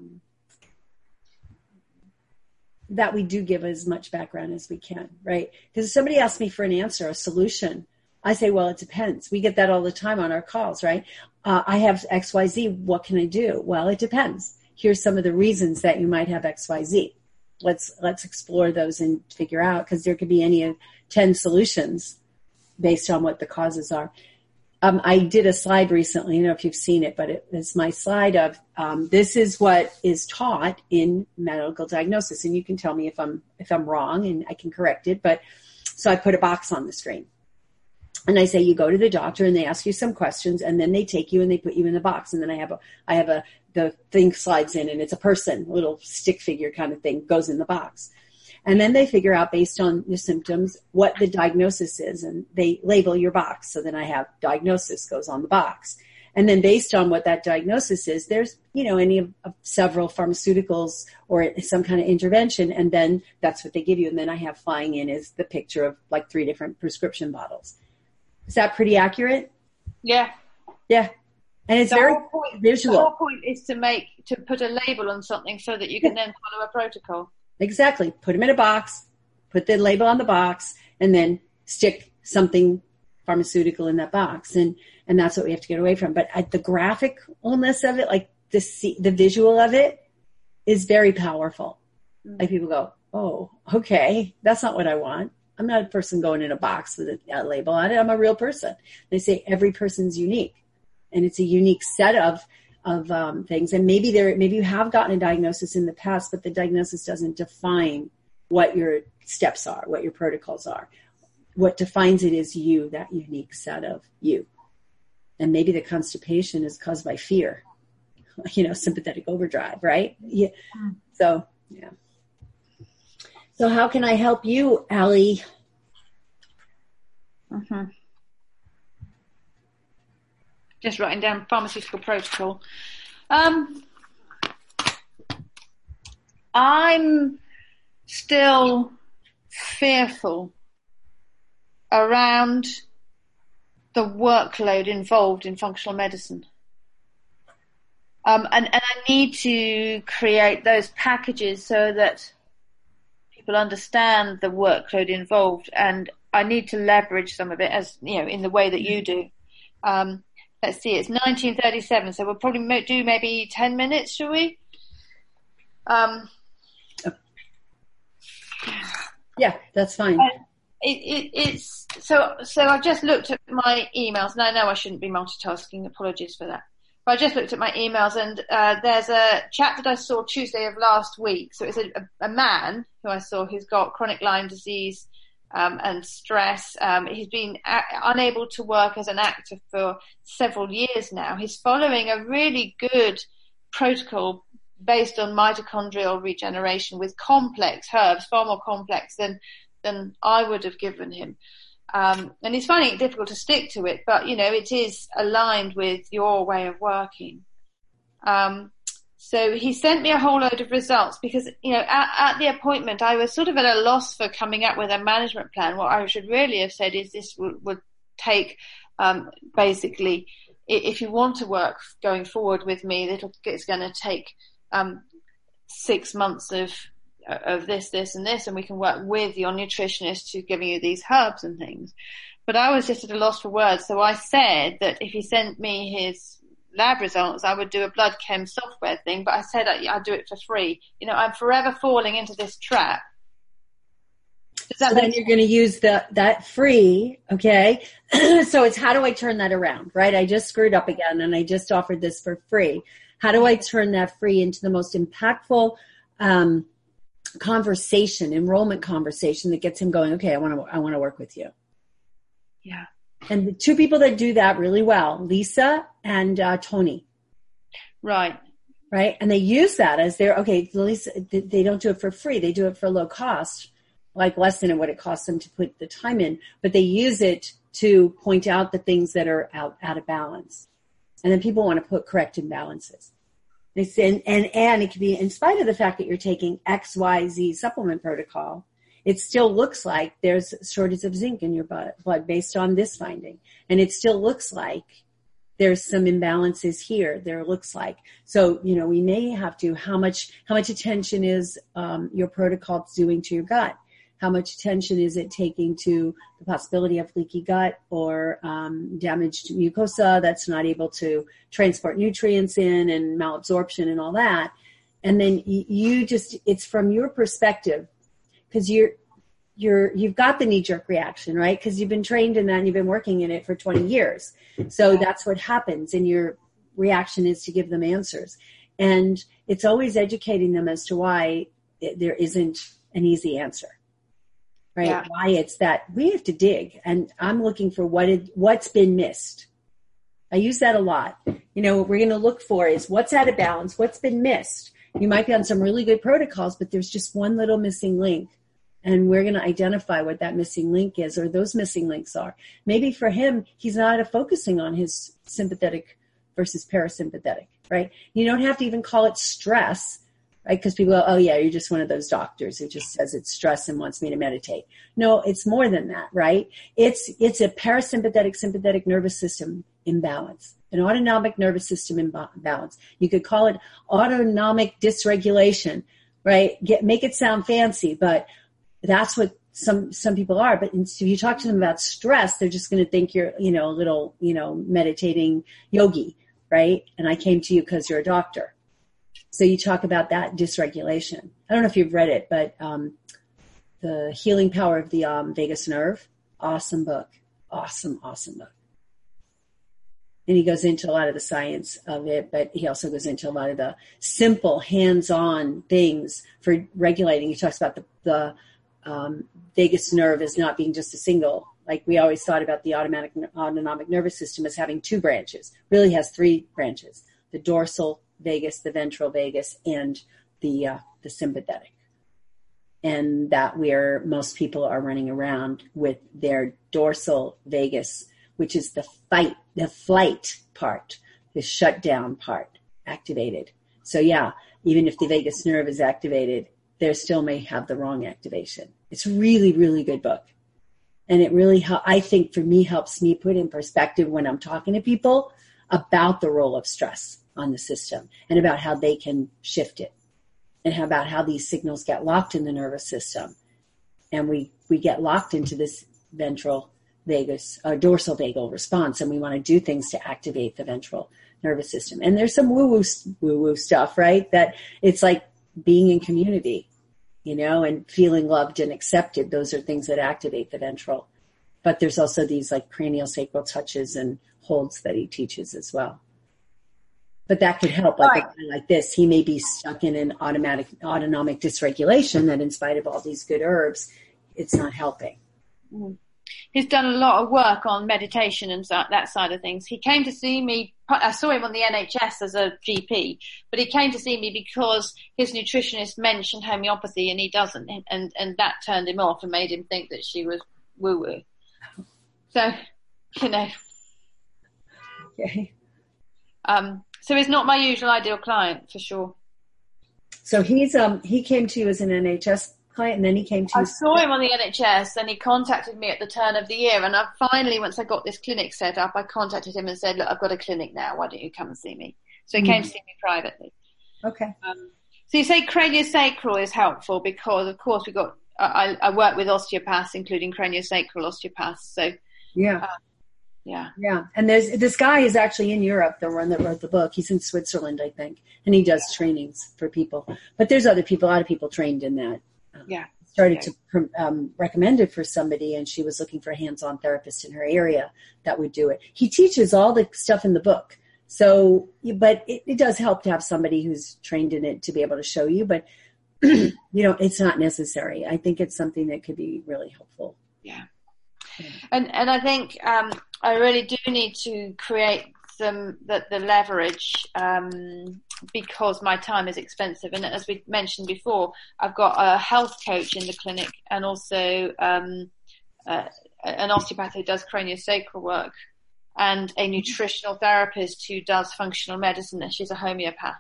A: do give as much background as we can, right? Because if somebody asks me for an answer, a solution, I say, well, it depends. We get that all the time on our calls, right? I have XYZ. What can I do? Well, it depends. Here's some of the reasons that you might have XYZ. Let's explore those and figure out, because there could be any of 10 solutions based on what the causes are. I did a slide recently. I don't know if you've seen it, but it's my slide of this is what is taught in medical diagnosis, and you can tell me if I'm wrong, and I can correct it. But so I put a box on the screen. And I say, you go to the doctor and they ask you some questions, and then they take you and they put you in the box. And then the thing slides in, and it's a person, a little stick figure kind of thing goes in the box. And then they figure out based on your symptoms what the diagnosis is, and they label your box. So then I have diagnosis goes on the box. And then based on what that diagnosis is, there's, any of several pharmaceuticals or some kind of intervention. And then that's what they give you. And then I have flying in is the picture of like 3 different prescription bottles. Is that pretty accurate?
B: Yeah.
A: Yeah. And it's very visual.
B: The whole point is to put a label on something so that you can then follow a protocol. Exactly.
A: Put them in a box, put the label on the box, and then stick something pharmaceutical in that box. And that's what we have to get away from. But the graphicalness of it, like the visual of it is very powerful. Mm-hmm. Like people go, oh, okay, that's not what I want. I'm not a person going in a box with a label on it. I'm a real person. They say every person's unique, and it's a unique set of things. And maybe you have gotten a diagnosis in the past, but the diagnosis doesn't define what your steps are, what your protocols are. What defines it is you, that unique set of you. And maybe the constipation is caused by fear, sympathetic overdrive, right? Yeah. So, yeah. So how can I help you, Allie?
B: Mm-hmm. Just writing down pharmaceutical protocol. I'm still fearful around the workload involved in functional medicine. And I need to create those packages so that people understand the workload involved, and I need to leverage some of it, as you know, in the way that you do. Let's see, it's 19:37, so we'll probably do maybe 10 minutes, shall we?
A: Yeah, that's fine.
B: It's so I've just looked at my emails, and I know I shouldn't be multitasking. Apologies for that. But I just looked at my emails, and there's a chap that I saw Tuesday of last week. So it's a man who I saw who's got chronic Lyme disease and stress. He's been unable to work as an actor for several years now. He's following a really good protocol based on mitochondrial regeneration with complex herbs, far more complex than I would have given him. And he's finding it difficult to stick to it, but, you know, it is aligned with your way of working. So he sent me a whole load of results because, you know, at the appointment, I was sort of at a loss for coming up with a management plan. What I should really have said is this would take, basically, if you want to work going forward with me, it's going to take 6 months of this, and this, and we can work with your nutritionist who's giving you these herbs and things. But I was just at a loss for words, so I said that if he sent me his lab results, I would do a blood chem software thing, but I said I'd do it for free. You know, I'm forever falling into this trap.
A: So then you're going to use that free, okay? So it's how do I turn that around, right? I just screwed up again, and I just offered this for free. How do I turn that free into the most impactful enrollment conversation that gets him going, okay, I want to work with you.
B: Yeah.
A: And the two people that do that really well, Lisa and Tony.
B: Right.
A: Right. And they use that as their, okay, Lisa, they don't do it for free. They do it for low cost, like less than what it costs them to put the time in, but they use it to point out the things that are out of balance. And then people want to put correct imbalances. And it can be, in spite of the fact that you're taking XYZ supplement protocol, it still looks like there's shortage of zinc in your blood based on this finding. And it still looks like there's some imbalances here. There looks like. So, you know, we may have to, how much attention is your protocol doing to your gut? How much attention is it taking to the possibility of leaky gut or damaged mucosa that's not able to transport nutrients in and malabsorption and all that? And then it's from your perspective, because you've got the knee-jerk reaction, right? Because you've been trained in that and you've been working in it for 20 years. So that's what happens, and your reaction is to give them answers. And it's always educating them as to why there isn't an easy answer. Right. Yeah. Why it's that we have to dig, and I'm looking for what's been missed. I use that a lot. You know, what we're going to look for is what's out of balance, what's been missed. You might be on some really good protocols, but there's just one little missing link, and we're going to identify what that missing link is, or those missing links are. Maybe for him, he's not focusing on his sympathetic versus parasympathetic, right? You don't have to even call it stress. Right? Because people go, oh yeah, you're just one of those doctors who just says it's stress and wants me to meditate. No, it's more than that, right? It's a parasympathetic, sympathetic nervous system imbalance, an autonomic nervous system imbalance. You could call it autonomic dysregulation, right? Make it sound fancy, but that's what some people are. But if you talk to them about stress, they're just going to think you're, you know, a little, you know, meditating yogi, right? And I came to you because you're a doctor. So you talk about that dysregulation. I don't know if you've read it, but The Healing Power of the Vagus Nerve, awesome book. Awesome book. And he goes into a lot of the science of it, but he also goes into a lot of the simple hands-on things for regulating. He talks about the vagus nerve as not being just a single, like we always thought about the autonomic nervous system as having two branches. Really has three branches: the dorsal vagus, the ventral vagus, and the sympathetic. And that where most people are running around with their dorsal vagus, which is the flight part, the shutdown part, activated. So yeah, even if the vagus nerve is activated, they still may have the wrong activation. It's a really, really good book. And it really, I think for me, helps me put in perspective when I'm talking to people about the role of stress. on the system and about how they can shift it and about how these signals get locked in the nervous system. And we get locked into this ventral vagus, dorsal vagal response, and we want to do things to activate the ventral nervous system. And there's some woo-woo stuff, right? That it's like being in community, and feeling loved and accepted. Those are things that activate the ventral. But there's also these like cranial sacral touches and holds that he teaches as well. But that could help, like a guy like this. He may be stuck in an autonomic dysregulation that in spite of all these good herbs, it's not helping.
B: He's done a lot of work on meditation and that side of things. He came to see me. I saw him on the NHS as a GP, but he came to see me because his nutritionist mentioned homeopathy and he doesn't. And that turned him off and made him think that she was woo-woo. So,
A: Okay.
B: So he's not my usual ideal client, for sure.
A: So he came to you as an NHS client, and then he came to you.
B: I saw him on the NHS, and he contacted me at the turn of the year. And I finally, once I got this clinic set up, I contacted him and said, "Look, I've got a clinic now. Why don't you come and see me?" So he came to see me privately.
A: Okay.
B: So you say craniosacral is helpful because, of course, I work with osteopaths, including craniosacral osteopaths. So
A: yeah.
B: Yeah.
A: And this guy is actually in Europe, the one that wrote the book. He's in Switzerland, I think, and he does trainings for people. But there's a lot of people trained in that. Started to recommend it for somebody, and she was looking for a hands-on therapist in her area that would do it. He teaches all the stuff in the book. So, but it does help to have somebody who's trained in it to be able to show you, but it's not necessary. I think it's something that could be really helpful.
B: Yeah. And I think I really do need to create the leverage because my time is expensive. And as we mentioned before, I've got a health coach in the clinic and also an osteopath who does craniosacral work and a nutritional therapist who does functional medicine, and she's a homeopath.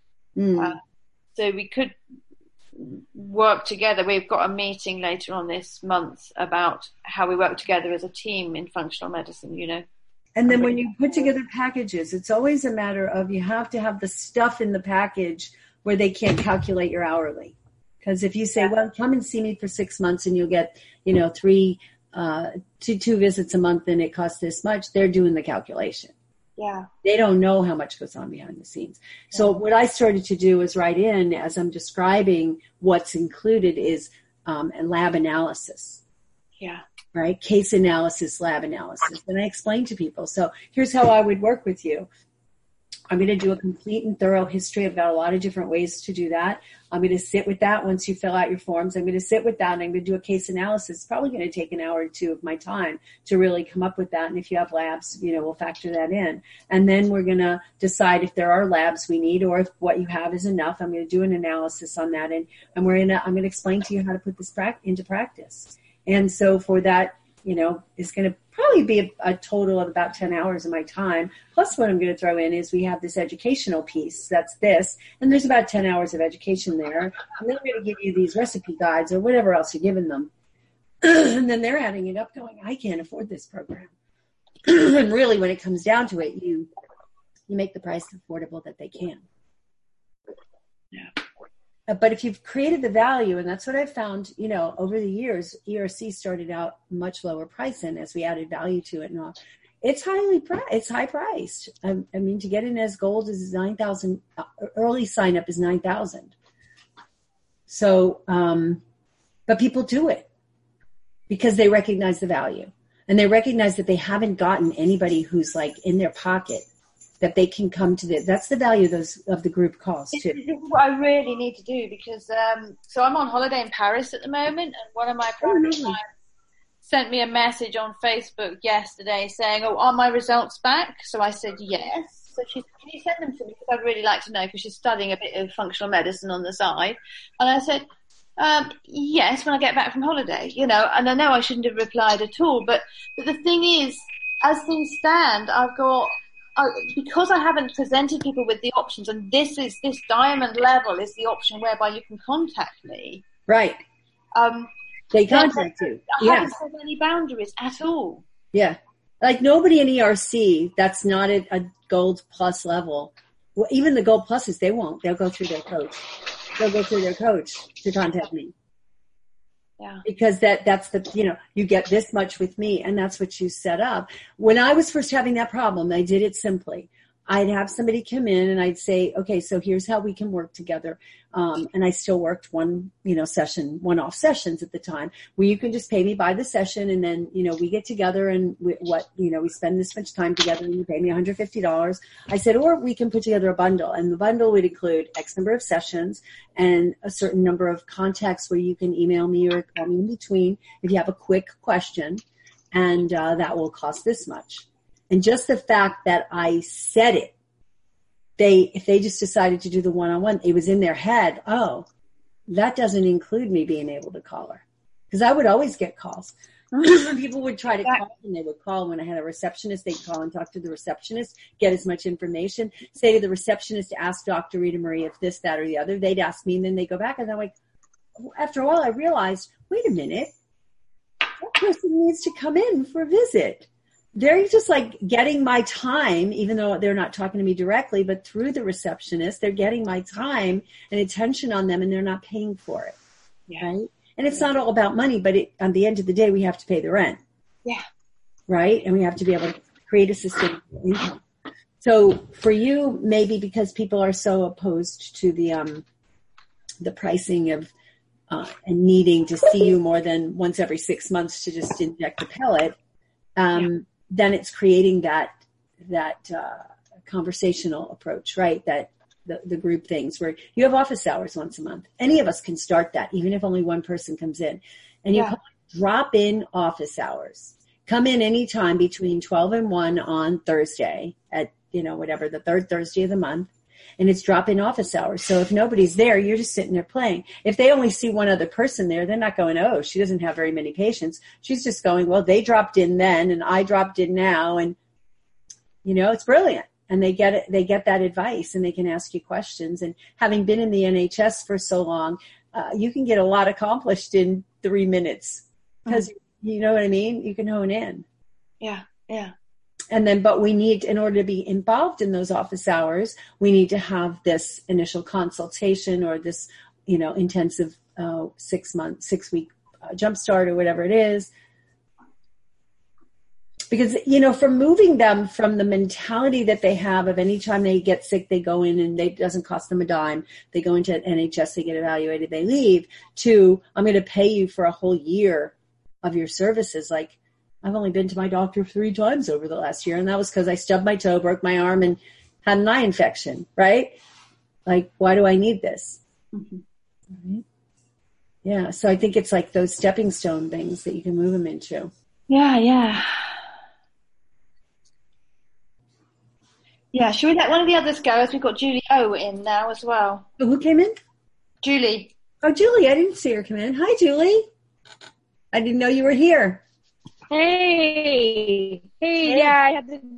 B: So we could work together. We've got a meeting later on this month about how we work together as a team in functional medicine,
A: And then when you put together packages, it's always a matter of you have to have the stuff in the package where they can't calculate your hourly. Because if you say, well, come and see me for 6 months and you'll get, 2 visits a month and it costs this much, they're doing the calculation.
B: Yeah.
A: They don't know how much goes on behind the scenes. So what I started to do is write in, as I'm describing what's included, is a lab analysis.
B: Yeah.
A: Right? Case analysis, lab analysis. And I explain to people, so here's how I would work with you. I'm going to do a complete and thorough history. I've got a lot of different ways to do that. I'm going to sit with that once you fill out your forms. I'm going to sit with that and I'm going to do a case analysis. It's probably going to take an hour or two of my time to really come up with that. And if you have labs, we'll factor that in. And then we're going to decide if there are labs we need or if what you have is enough. I'm going to do an analysis on that. And I'm going to explain to you how to put this into practice. And so for that, it's going to probably be a total of about 10 hours of my time. Plus what I'm going to throw in is we have this educational piece. That's this. And there's about 10 hours of education there. And then I'm going to give you these recipe guides or whatever else you're giving them. And then they're adding it up going, I can't afford this program. And really when it comes down to it, you make the price affordable that they can.
B: Yeah.
A: But if you've created the value, and that's what I've found, over the years, ERC started out much lower price, and as we added value to it and all, it's high priced. I mean, to get in as gold is $9,000. Early sign up is $9,000. So, but people do it because they recognize the value, and they recognize that they haven't gotten anybody who's like in their pocket that they can come to that's the value of the group calls too. This
B: is what I really need to do because, so I'm on holiday in Paris at the moment, and one of my private clients sent me a message on Facebook yesterday saying, are my results back? So I said, yes. So she said, can you send them to me? Because I'd really like to know, because she's studying a bit of functional medicine on the side. And I said, yes, when I get back from holiday, and I know I shouldn't have replied at all, but the thing is, as things stand, I've got, because I haven't presented people with the options, and this diamond level is the option whereby you can contact me.
A: Right. They contact you.
B: I haven't set any boundaries at all.
A: Yeah. Like nobody in ERC that's not at a gold plus level Well, even the Gold Pluses, they won't. They'll go through their coach. They'll go through their coach to contact me.
B: Yeah.
A: Because that's the, you get this much with me, and that's what you set up. When I was first having that problem, I did it simply. I'd have somebody come in and I'd say, okay, so here's how we can work together. And I still worked one-off sessions at the time, where you can just pay me by the session, and then, we get together and we spend this much time together, and you pay me $150. I said, or we can put together a bundle, and the bundle would include X number of sessions and a certain number of contacts where you can email me or call me in between if you have a quick question, and that will cost this much. And just the fact that I said it, if they just decided to do the one-on-one, it was in their head, oh, that doesn't include me being able to call her. Because I would always get calls. People would try to call, and they would call. When I had a receptionist, they'd call and talk to the receptionist, get as much information, say to the receptionist, ask Dr. Rita Marie if this, that, or the other. They'd ask me, and then they go back, and I'm like, after a while, I realized, wait a minute, that person needs to come in for a visit. They're just like getting my time, even though they're not talking to me directly, but through the receptionist, they're getting my time and attention on them, and they're not paying for it. Yeah. Right? And it's not all about money, but on the end of the day, we have to pay the rent. Yeah. Right? And we have to be able to create a sustainable income. So for you, maybe because people are so opposed to the pricing of, and needing to see you more than once every 6 months to just inject a pellet, then it's creating that conversational approach, right? That the group things where you have office hours once a month. Any of us can start that, even if only one person comes in. And you drop in office hours. Come in anytime between 12 and 1 on Thursday at, whatever, the third Thursday of the month. And it's drop-in office hours. So if nobody's there, you're just sitting there playing. If they only see one other person there, they're not going, oh, she doesn't have very many patients. She's just going, well, they dropped in then and I dropped in now. And, it's brilliant. And they get it. They get that advice, and they can ask you questions. And having been in the NHS for so long, you can get a lot accomplished in 3 minutes because, you know what I mean? You can hone in.
B: Yeah. Yeah.
A: And then, but we need, in order to be involved in those office hours, we need to have this initial consultation or this, intensive 6 week jumpstart or whatever it is. Because, from moving them from the mentality that they have of any time they get sick, they go in and it doesn't cost them a dime. They go into NHS, they get evaluated, they leave, to I'm going to pay you for a whole year of your services. Like, I've only been to my doctor 3 times over the last year, and that was because I stubbed my toe, broke my arm, and had an eye infection, right? Like, why do I need this? Mm-hmm. Right? Yeah, so I think it's like those stepping stone things that you can move them into.
B: Yeah, yeah. Yeah, should we let one of the others go, as we've got Julie O in now as well?
A: Oh, who came in?
B: Julie.
A: Oh, Julie, I didn't see her come in. Hi, Julie. I didn't know you were here.
D: Hey, yeah, I had to.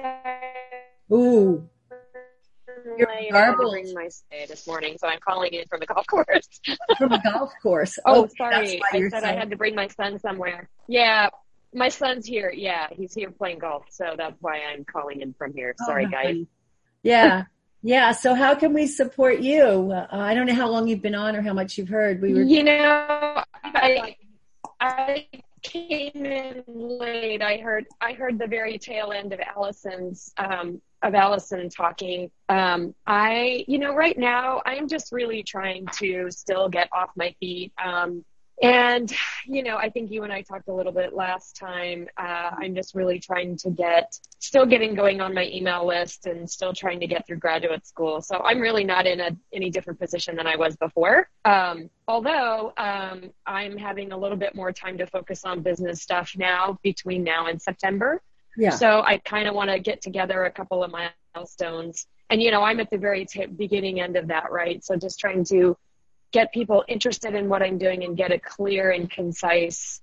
A: Ooh, you're garbled.
D: Bring my stay this morning, so I'm calling in from a golf course.
A: From a golf course.
D: Oh, sorry. I said I had to bring my son somewhere. Yeah, my son's here. Yeah, he's here playing golf, so that's why I'm calling in from here. Sorry, guys.
A: Yeah. Yeah. So how can we support you? I don't know how long you've been on or how much you've heard.
D: I came in late. I heard the very tail end of Allison talking. Right now I'm just really trying to still get off my feet. And I think you and I talked a little bit last time. I'm just really trying to still getting going on my email list and still trying to get through graduate school. So I'm really not in any different position than I was before. Although I'm having a little bit more time to focus on business stuff now between now and September. Yeah. So I kind of want to get together a couple of milestones. And, I'm at the very beginning end of that, right? So just trying to get people interested in what I'm doing and get a clear and concise,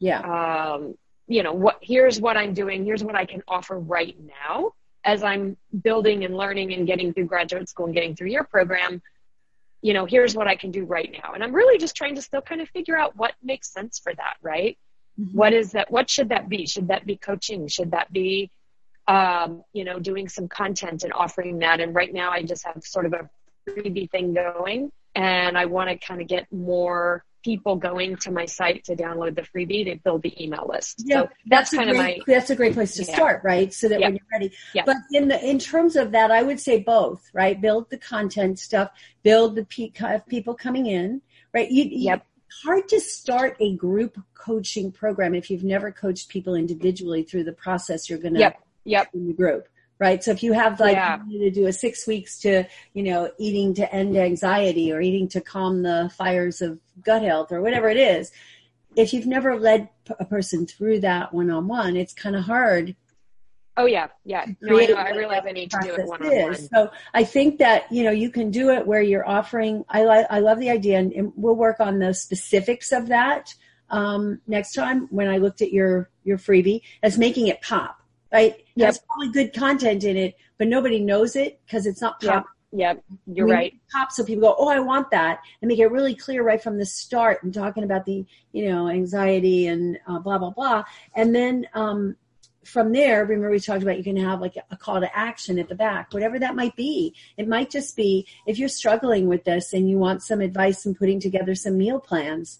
D: here's what I'm doing. Here's what I can offer right now as I'm building and learning and getting through graduate school and getting through your program. Here's what I can do right now. And I'm really just trying to still kind of figure out what makes sense for that, right? Mm-hmm. What is that? What should that be? Should that be coaching? Should that be, doing some content and offering that. And right now I just have sort of a freebie thing going, and I want to kind of get more people going to my site to download the freebie to build the email list.
A: Yeah,
D: so that's a great
A: place to start, right? So that when you're ready. Yeah. But in terms of that, I would say both, right? Build the content stuff, build the people coming in, right? It's hard to start a group coaching program if you've never coached people individually through the process you're going to in the group. Right. So if you have to do a 6 weeks to, eating to end anxiety or eating to calm the fires of gut health or whatever it is, if you've never led a person through that one-on-one, it's kind of hard.
D: Oh, yeah. Yeah. No, I realize I need to do it one-on-one.
A: So I think that, you can do it where you're offering, I love the idea, and we'll work on the specifics of that next time when I looked at your freebie, as making it pop. Right? There's probably good content in it, but nobody knows it because it's not pop.
D: Yep. You're right.
A: Pop, so people go, oh, I want that, and make it really clear right from the start and talking about the, anxiety and blah, blah, blah. And then from there, remember we talked about you can have like a call to action at the back, whatever that might be. It might just be if you're struggling with this and you want some advice in putting together some meal plans,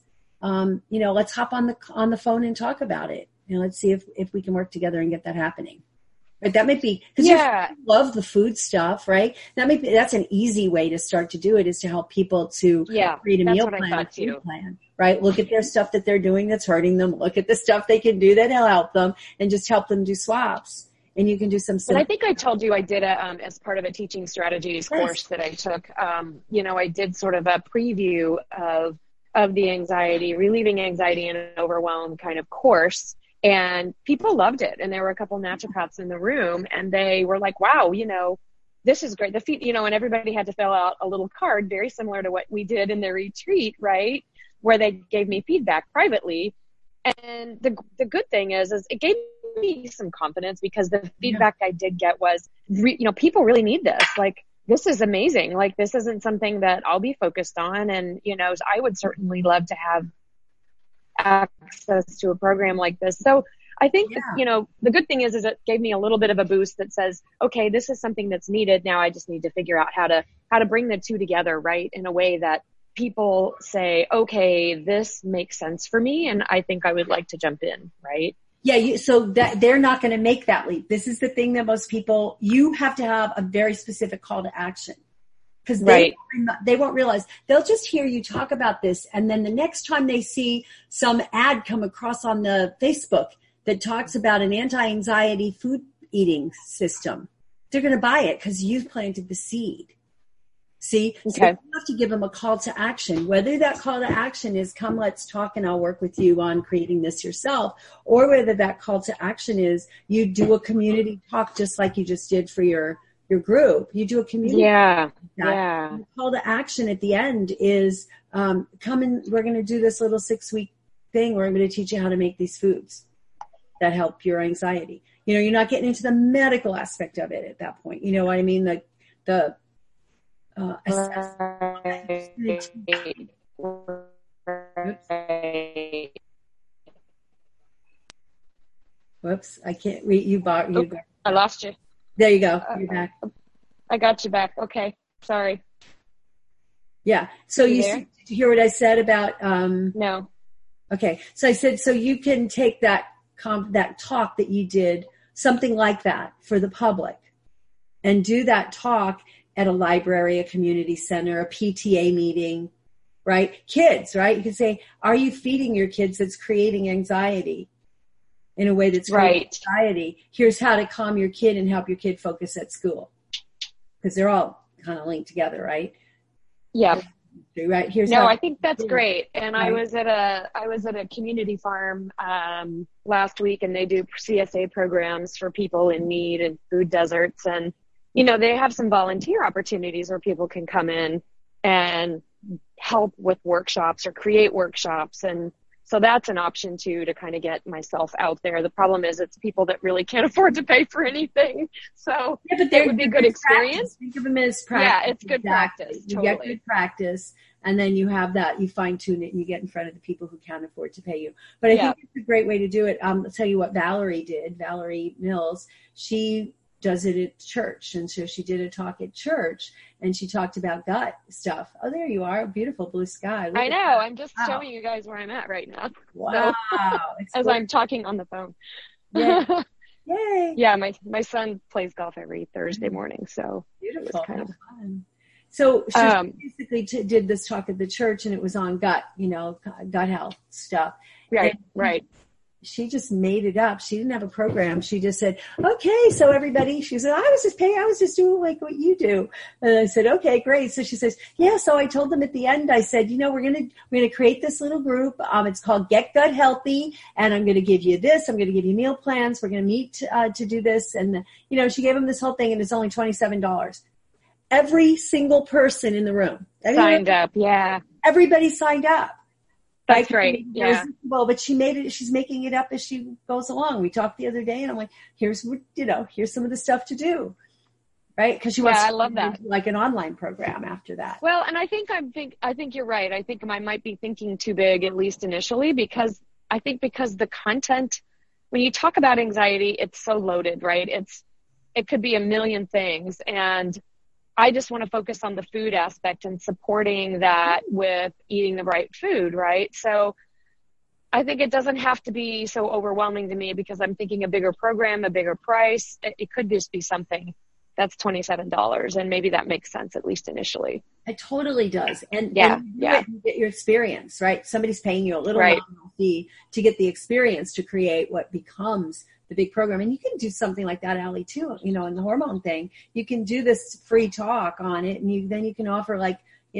A: let's hop on the phone and talk about it. Let's see if we can work together and get that happening. But that might be because you love the food stuff, right? That's an easy way to start to do it, is to help people to create a meal plan, right? Look at their stuff that they're doing that's hurting them. Look at the stuff they can do that'll help them, and just help them do swaps. And you can do some.
D: But I think I told you I did as part of a teaching strategies course that I took. I did sort of a preview of the anxiety, relieving anxiety and overwhelm kind of course. And people loved it. And there were a couple naturopaths in the room, and they were like, wow, this is great. And everybody had to fill out a little card, very similar to what we did in the retreat, right? Where they gave me feedback privately. And the good thing is it gave me some confidence, because the feedback I did get was, people really need this. Like, this is amazing. Like, this isn't something that I'll be focused on. And, I would certainly love to have access to a program like this. So I think, the good thing is it gave me a little bit of a boost that says, okay, this is something that's needed. Now I just need to figure out how to bring the two together, right? In a way that people say, okay, this makes sense for me, and I think I would like to jump in, right?
A: Yeah. So that they're not going to make that leap. This is the thing that most people, you have to have a very specific call to action. Because they won't realize. They'll just hear you talk about this, and then the next time they see some ad come across on the Facebook that talks about an anti-anxiety food eating system, they're going to buy it because you've planted the seed. See? Okay. So you have to give them a call to action. Whether that call to action is, come, let's talk and I'll work with you on creating this yourself, or whether that call to action is you do a community talk just like you just did for your group. You do a community.
D: Yeah.
A: The call to action at the end is, come and we're going to do this little 6-week thing where I'm going to teach you how to make these foods that help your anxiety. You're not getting into the medical aspect of it at that point. You know what I mean? The Whoops. I can't read you.
D: I lost you.
A: There you go. You're back.
D: I got you back. Okay. Sorry.
A: Yeah. So did you hear what I said about?
D: No.
A: Okay. So I said, so you can take that talk that you did, something like that for the public, and do that talk at a library, a community center, a PTA meeting, right? Kids, right? You can say, are you feeding your kids that's creating anxiety? In a way that's creating anxiety. Here's how to calm your kid and help your kid focus at school. Because they're all kind of linked together, right?
D: Yeah.
A: Right.
D: I think that's great. And right. I was at a community farm last week, and they do CSA programs for people in need and food deserts. And, they have some volunteer opportunities where people can come in and help with workshops or create workshops. And So that's an option too, to kind of get myself out there. The problem is it's people that really can't afford to pay for anything. So
A: but
D: it would be good experience.
A: Practice. Think of them as practice.
D: Yeah, it's good practice.
A: You
D: Totally.
A: get good practice, and then you have that, you fine tune it, and you get in front of the people who can't afford to pay you. But I think it's a great way to do it. I'll tell you what Valerie did. Valerie Mills, she does it at church. And so she did a talk at church, and she talked about gut stuff. Oh, there you are. Beautiful blue sky.
D: I know. I'm just showing you guys where I'm at right now.
A: Wow.
D: So, as I'm talking on the phone.
A: Yeah. Yay.
D: Yeah. My son plays golf every Thursday morning. So
A: beautiful.
D: It was kind of
A: fun. So she basically did this talk at the church, and it was on gut health stuff.
D: Right.
A: And
D: right.
A: She just made it up. She didn't have a program. She just said, okay, so everybody, she said, I was just doing like what you do. And I said, okay, great. So she says, yeah, so I told them at the end, I said, we're going to create this little group. It's called Get Gut Healthy. And I'm going to give you this. I'm going to give you meal plans. We're going to meet, to do this. And, she gave them this whole thing, and it's only $27. Every single person in the room
D: signed up. Yeah.
A: Everybody signed up.
D: That's great. Yeah.
A: Well, but she's making it up as she goes along. We talked the other day, and I'm like, here's some of the stuff to do. Right. Cause she wants
D: I love that.
A: Like an online program after that.
D: Well, and I think you're right. I think I might be thinking too big, at least initially, because the content, when you talk about anxiety, it's so loaded, right? It could be a million things. And I just want to focus on the food aspect and supporting that with eating the right food, right? So I think it doesn't have to be so overwhelming to me, because I'm thinking a bigger program, a bigger price. It could just be something that's $27, and maybe that makes sense, at least initially.
A: It totally does. And
D: you
A: get your experience, right? Somebody's paying you a little nominal fee to get the experience to create what becomes the big program. And you can do something like that, Allie, too, in the hormone thing. You can do this free talk on it, and then you can offer a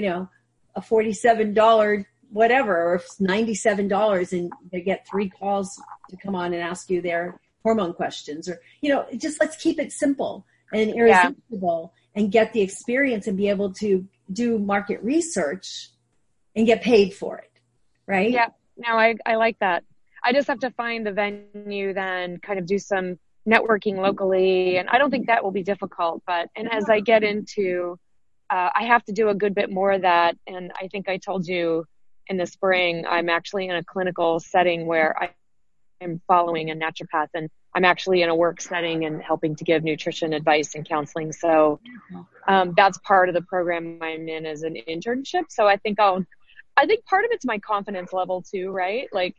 A: $47 whatever, or $97, and they get 3 calls to come on and ask you their hormone questions, or, just let's keep it simple and irresistible and get the experience and be able to do market research and get paid for it. Right?
D: Yeah. No, I like that. I just have to find the venue, then kind of do some networking locally. And I don't think that will be difficult, and as I get into, I have to do a good bit more of that. And I think I told you in the spring, I'm actually in a clinical setting where I'm following a naturopath, and I'm actually in a work setting and helping to give nutrition advice and counseling. So, that's part of the program I'm in as an internship. So I think part of it's my confidence level too, right? Like,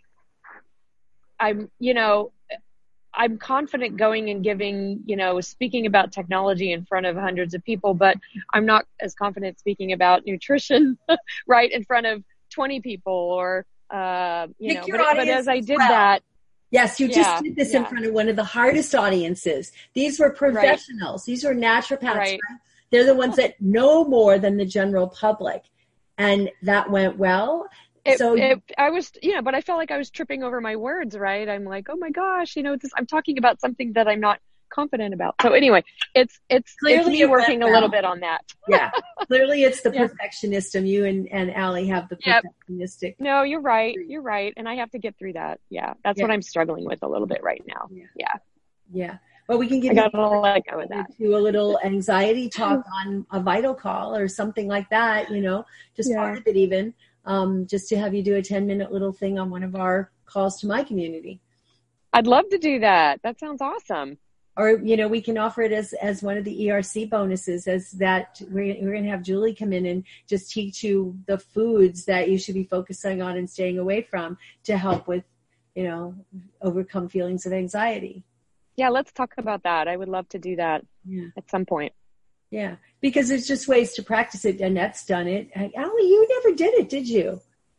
D: I'm confident going and giving, speaking about technology in front of hundreds of people, but I'm not as confident speaking about nutrition, right, in front of 20 people or, but as I did that.
A: Yes, you just did this in front of one of the hardest audiences. These were professionals. Right. These were naturopaths. Right. They're the ones that know more than the general public. And that went well. I was, but I felt like I was tripping over my words, right? I'm like, oh my gosh, I'm talking about something that I'm not confident about. So anyway, it's clearly me working a little bit on that. Yeah. Clearly it's the perfectionist, and you and Allie have the perfectionistic.
D: No, you're right. You're right. And I have to get through that. Yeah. That's what I'm struggling with a little bit right now.
A: Yeah. Well, we can give
D: you
A: a little anxiety talk on a Vital Call or something like that, part of it even. Just to have you do a 10-minute little thing on one of our calls to my community.
D: I'd love to do that. That sounds awesome.
A: Or, we can offer it as one of the ERC bonuses, as that we're going to have Julie come in and just teach you the foods that you should be focusing on and staying away from to help with, overcome feelings of anxiety.
D: Yeah, let's talk about that. I would love to do that at some point.
A: Yeah, because there's just ways to practice it. Annette's done it. Allie, you never did it, did you?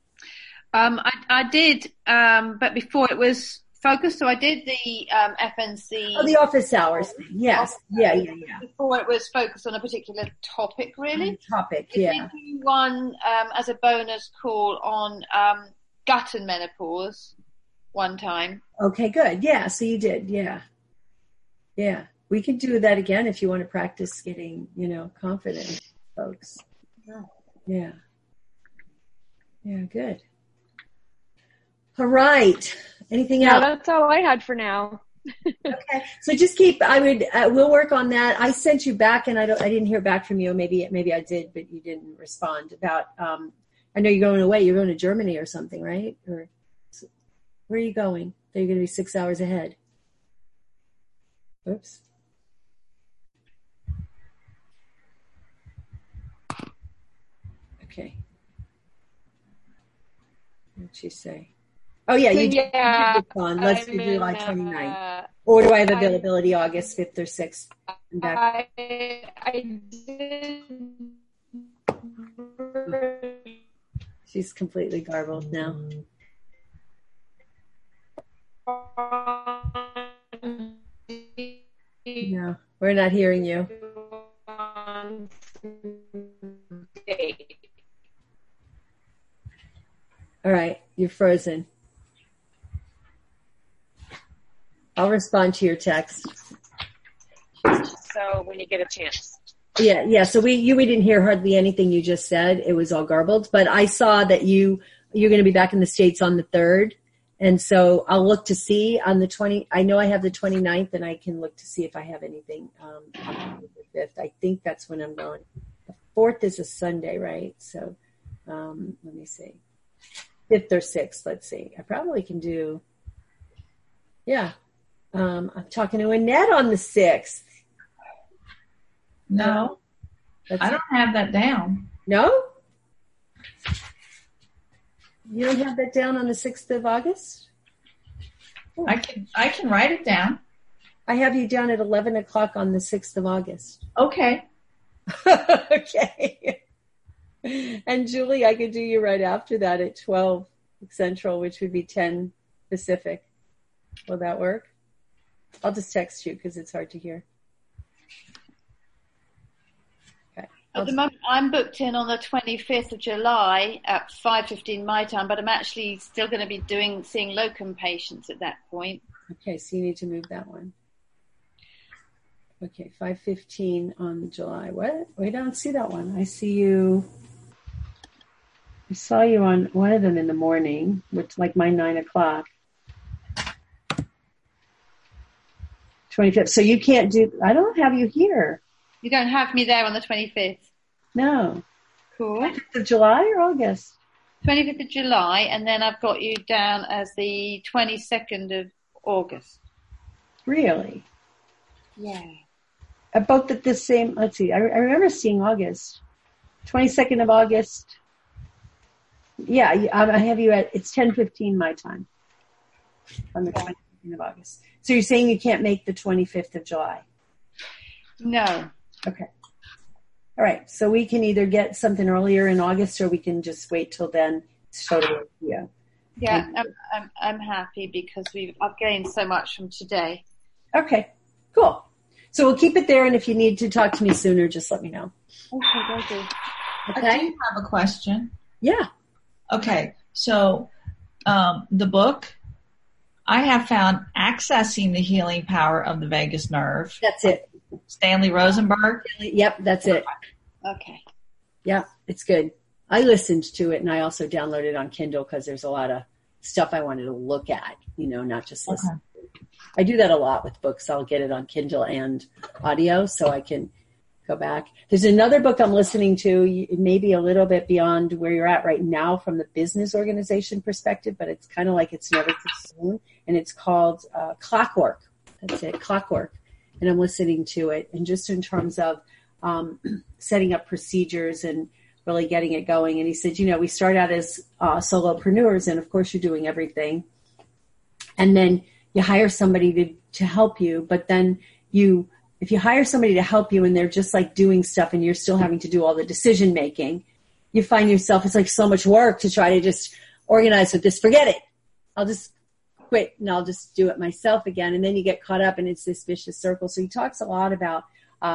B: I did, but before it was focused. So I did the FNC.
A: Oh, the office hours thing. Yes. Yeah.
B: Before it was focused on a particular topic, really.
A: I did
B: one as a bonus call on gut and menopause one time.
A: Okay, good. Yeah, so you did. Yeah. We can do that again if you want to practice getting, confident, folks. Yeah, good. All right. Anything
D: Yeah,
A: else?
D: that's all I had for now.
A: Okay. So just we'll work on that. I sent you back and I didn't hear back from you. Maybe I did, but you didn't respond about, I know you're going away. You're going to Germany or something, right? Or where are you going? Are you going to be 6 hours ahead? Oops. Okay. What'd she say? Oh, yeah. You did respond. Let's do July 29th. Or do I have availability August 5th or 6th?
D: I did.
A: She's completely garbled now. No, we're not hearing you. All right, you're frozen. I'll respond to your text.
D: So when you get a chance.
A: Yeah. So we didn't hear hardly anything you just said. It was all garbled. But I saw that you're going to be back in the States on the 3rd. And so I'll look to see on the 20. I know I have the 29th, and I can look to see if I have anything on the 5th. I think that's when I'm going. The 4th is a Sunday, right? So let me see. 5th or 6th, let's see. I probably can do, yeah. I'm talking to Annette on the 6th.
C: No, I don't have that down.
A: No? You don't have that down on the 6th of August?
C: Oh. I can write it down.
A: I have you down at 11 o'clock on the 6th of August.
C: Okay.
A: Okay. And Julie, I could do you right after that at 12 Central, which would be 10 Pacific. Will that work? I'll just text you because it's hard to hear. Okay.
B: At the moment, I'm booked in on the 25th of July at 5:15 my time, but I'm actually still going to be seeing locum patients at that point.
A: Okay, so you need to move that one. Okay, 5:15 on July. What? Wait, I don't see that one. I saw you on one of them in the morning, which like my 9 o'clock. 25th. So you can't do, I don't have you here.
B: You don't have me there on the 25th?
A: No.
B: Cool.
A: 25th of July or August?
B: 25th of July, and then I've got you down as the 22nd of August.
A: Really?
B: Yeah.
A: Both at the same, let's see, I remember seeing August. 22nd of August. Yeah, I have you at, it's 10:15 my time on the 22nd of August. So you're saying you can't make the 25th of July?
B: No.
A: Okay. All right. So we can either get something earlier in August or we can just wait till then. It's totally up to you.
B: Yeah, I'm happy because I've gained so much from today.
A: Okay, cool. So we'll keep it there, and if you need to talk to me sooner, just let me know.
B: Okay, thank you.
A: Okay.
C: I do have a question.
A: Yeah.
C: Okay, so the book, I have found Accessing the Healing Power of the Vagus Nerve.
A: That's it.
C: Stanley Rosenberg.
A: Yep, that's it.
B: Okay.
A: Yeah, it's good. I listened to it, and I also downloaded it on Kindle because there's a lot of stuff I wanted to look at, not just listen. Okay. I do that a lot with books. I'll get it on Kindle and audio so I can go back. There's another book I'm listening to, maybe a little bit beyond where you're at right now from the business organization perspective, but it's kind of like It's Never Too Soon, and it's called Clockwork. That's it, Clockwork. And I'm listening to it, and just in terms of setting up procedures and really getting it going. And he said, we start out as solopreneurs, and of course you're doing everything. And then you hire somebody to help you, but then if you hire somebody to help you and they're just like doing stuff and you're still having to do all the decision making, you find yourself, it's like so much work to try to just organize with this. Forget it. I'll just quit and I'll just do it myself again. And then you get caught up and it's this vicious circle. So he talks a lot about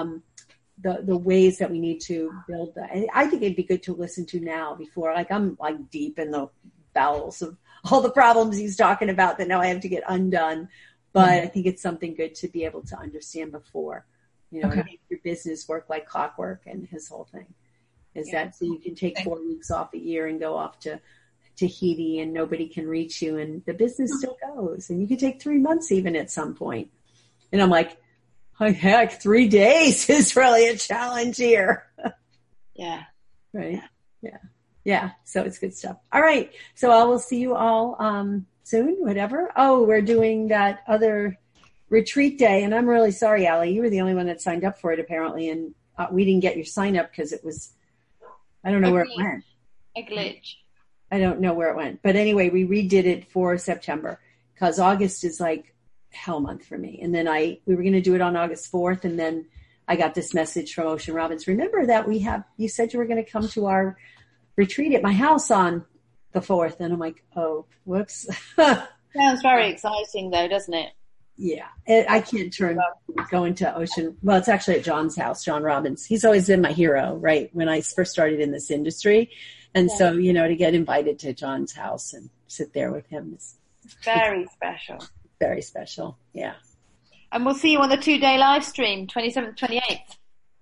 A: the ways that we need to build that. And I think it'd be good to listen to now before, like I'm like deep in the bowels of all the problems he's talking about that now I have to get undone. But I think it's something good to be able to understand before,
C: okay.
A: Make your business work like clockwork. And his whole thing is that so you can take 4 weeks off a year and go off to Tahiti and nobody can reach you, and the business still goes, and you could take 3 months even at some point. And I'm like, oh, heck, 3 days is really a challenge here.
B: Yeah.
A: Right. Yeah. So it's good stuff. All right. So I will see you all soon, whatever. Oh, we're doing that other retreat day. And I'm really sorry, Allie. You were the only one that signed up for it, apparently. And we didn't get your sign up because it was, I don't know where it went.
B: A glitch.
A: I don't know where it went. But anyway, we redid it for September because August is like hell month for me. And then we were going to do it on August 4th. And then I got this message from Ocean Robbins. Remember that you said you were going to come to our retreat at my house on the 4th. And I'm like, oh, whoops.
B: Sounds very exciting though, doesn't it?
A: Yeah. I can't turn going to Ocean. Well, it's actually at John's house, John Robbins. He's always been my hero, right? When I first started in this industry. And so, to get invited to John's house and sit there with him is
B: very special.
A: Very special. Yeah.
B: And we'll see you on the 2-day live stream, 27th, 28th.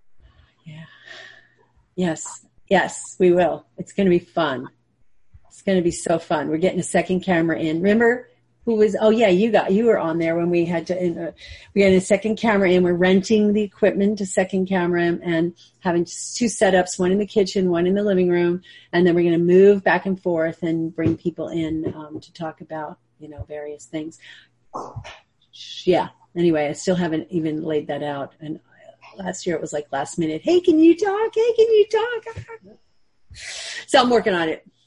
A: Yeah. Yes, we will. It's going to be fun. It's going to be so fun. We're getting a second camera in. Remember who was, you were on there when we had to, we had a second camera in. We're renting the equipment, a second camera, and having just 2 setups, one in the kitchen, one in the living room. And then we're going to move back and forth and bring people in to talk about, various things. Yeah. Anyway, I still haven't even laid that out. And last year it was like last minute. Hey, can you talk? Hey, can you talk? So I'm working on it.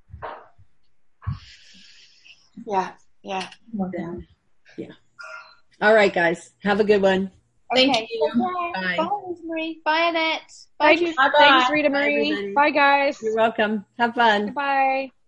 B: Yeah.
A: Yeah. All right, guys. Have a good one.
B: Thank
C: you.
B: Bye. Bye, Marie. Bye, Annette.
D: Bye. Thanks, Rita Marie.
A: Bye,
D: bye, guys.
A: You're welcome. Have fun.
D: Bye.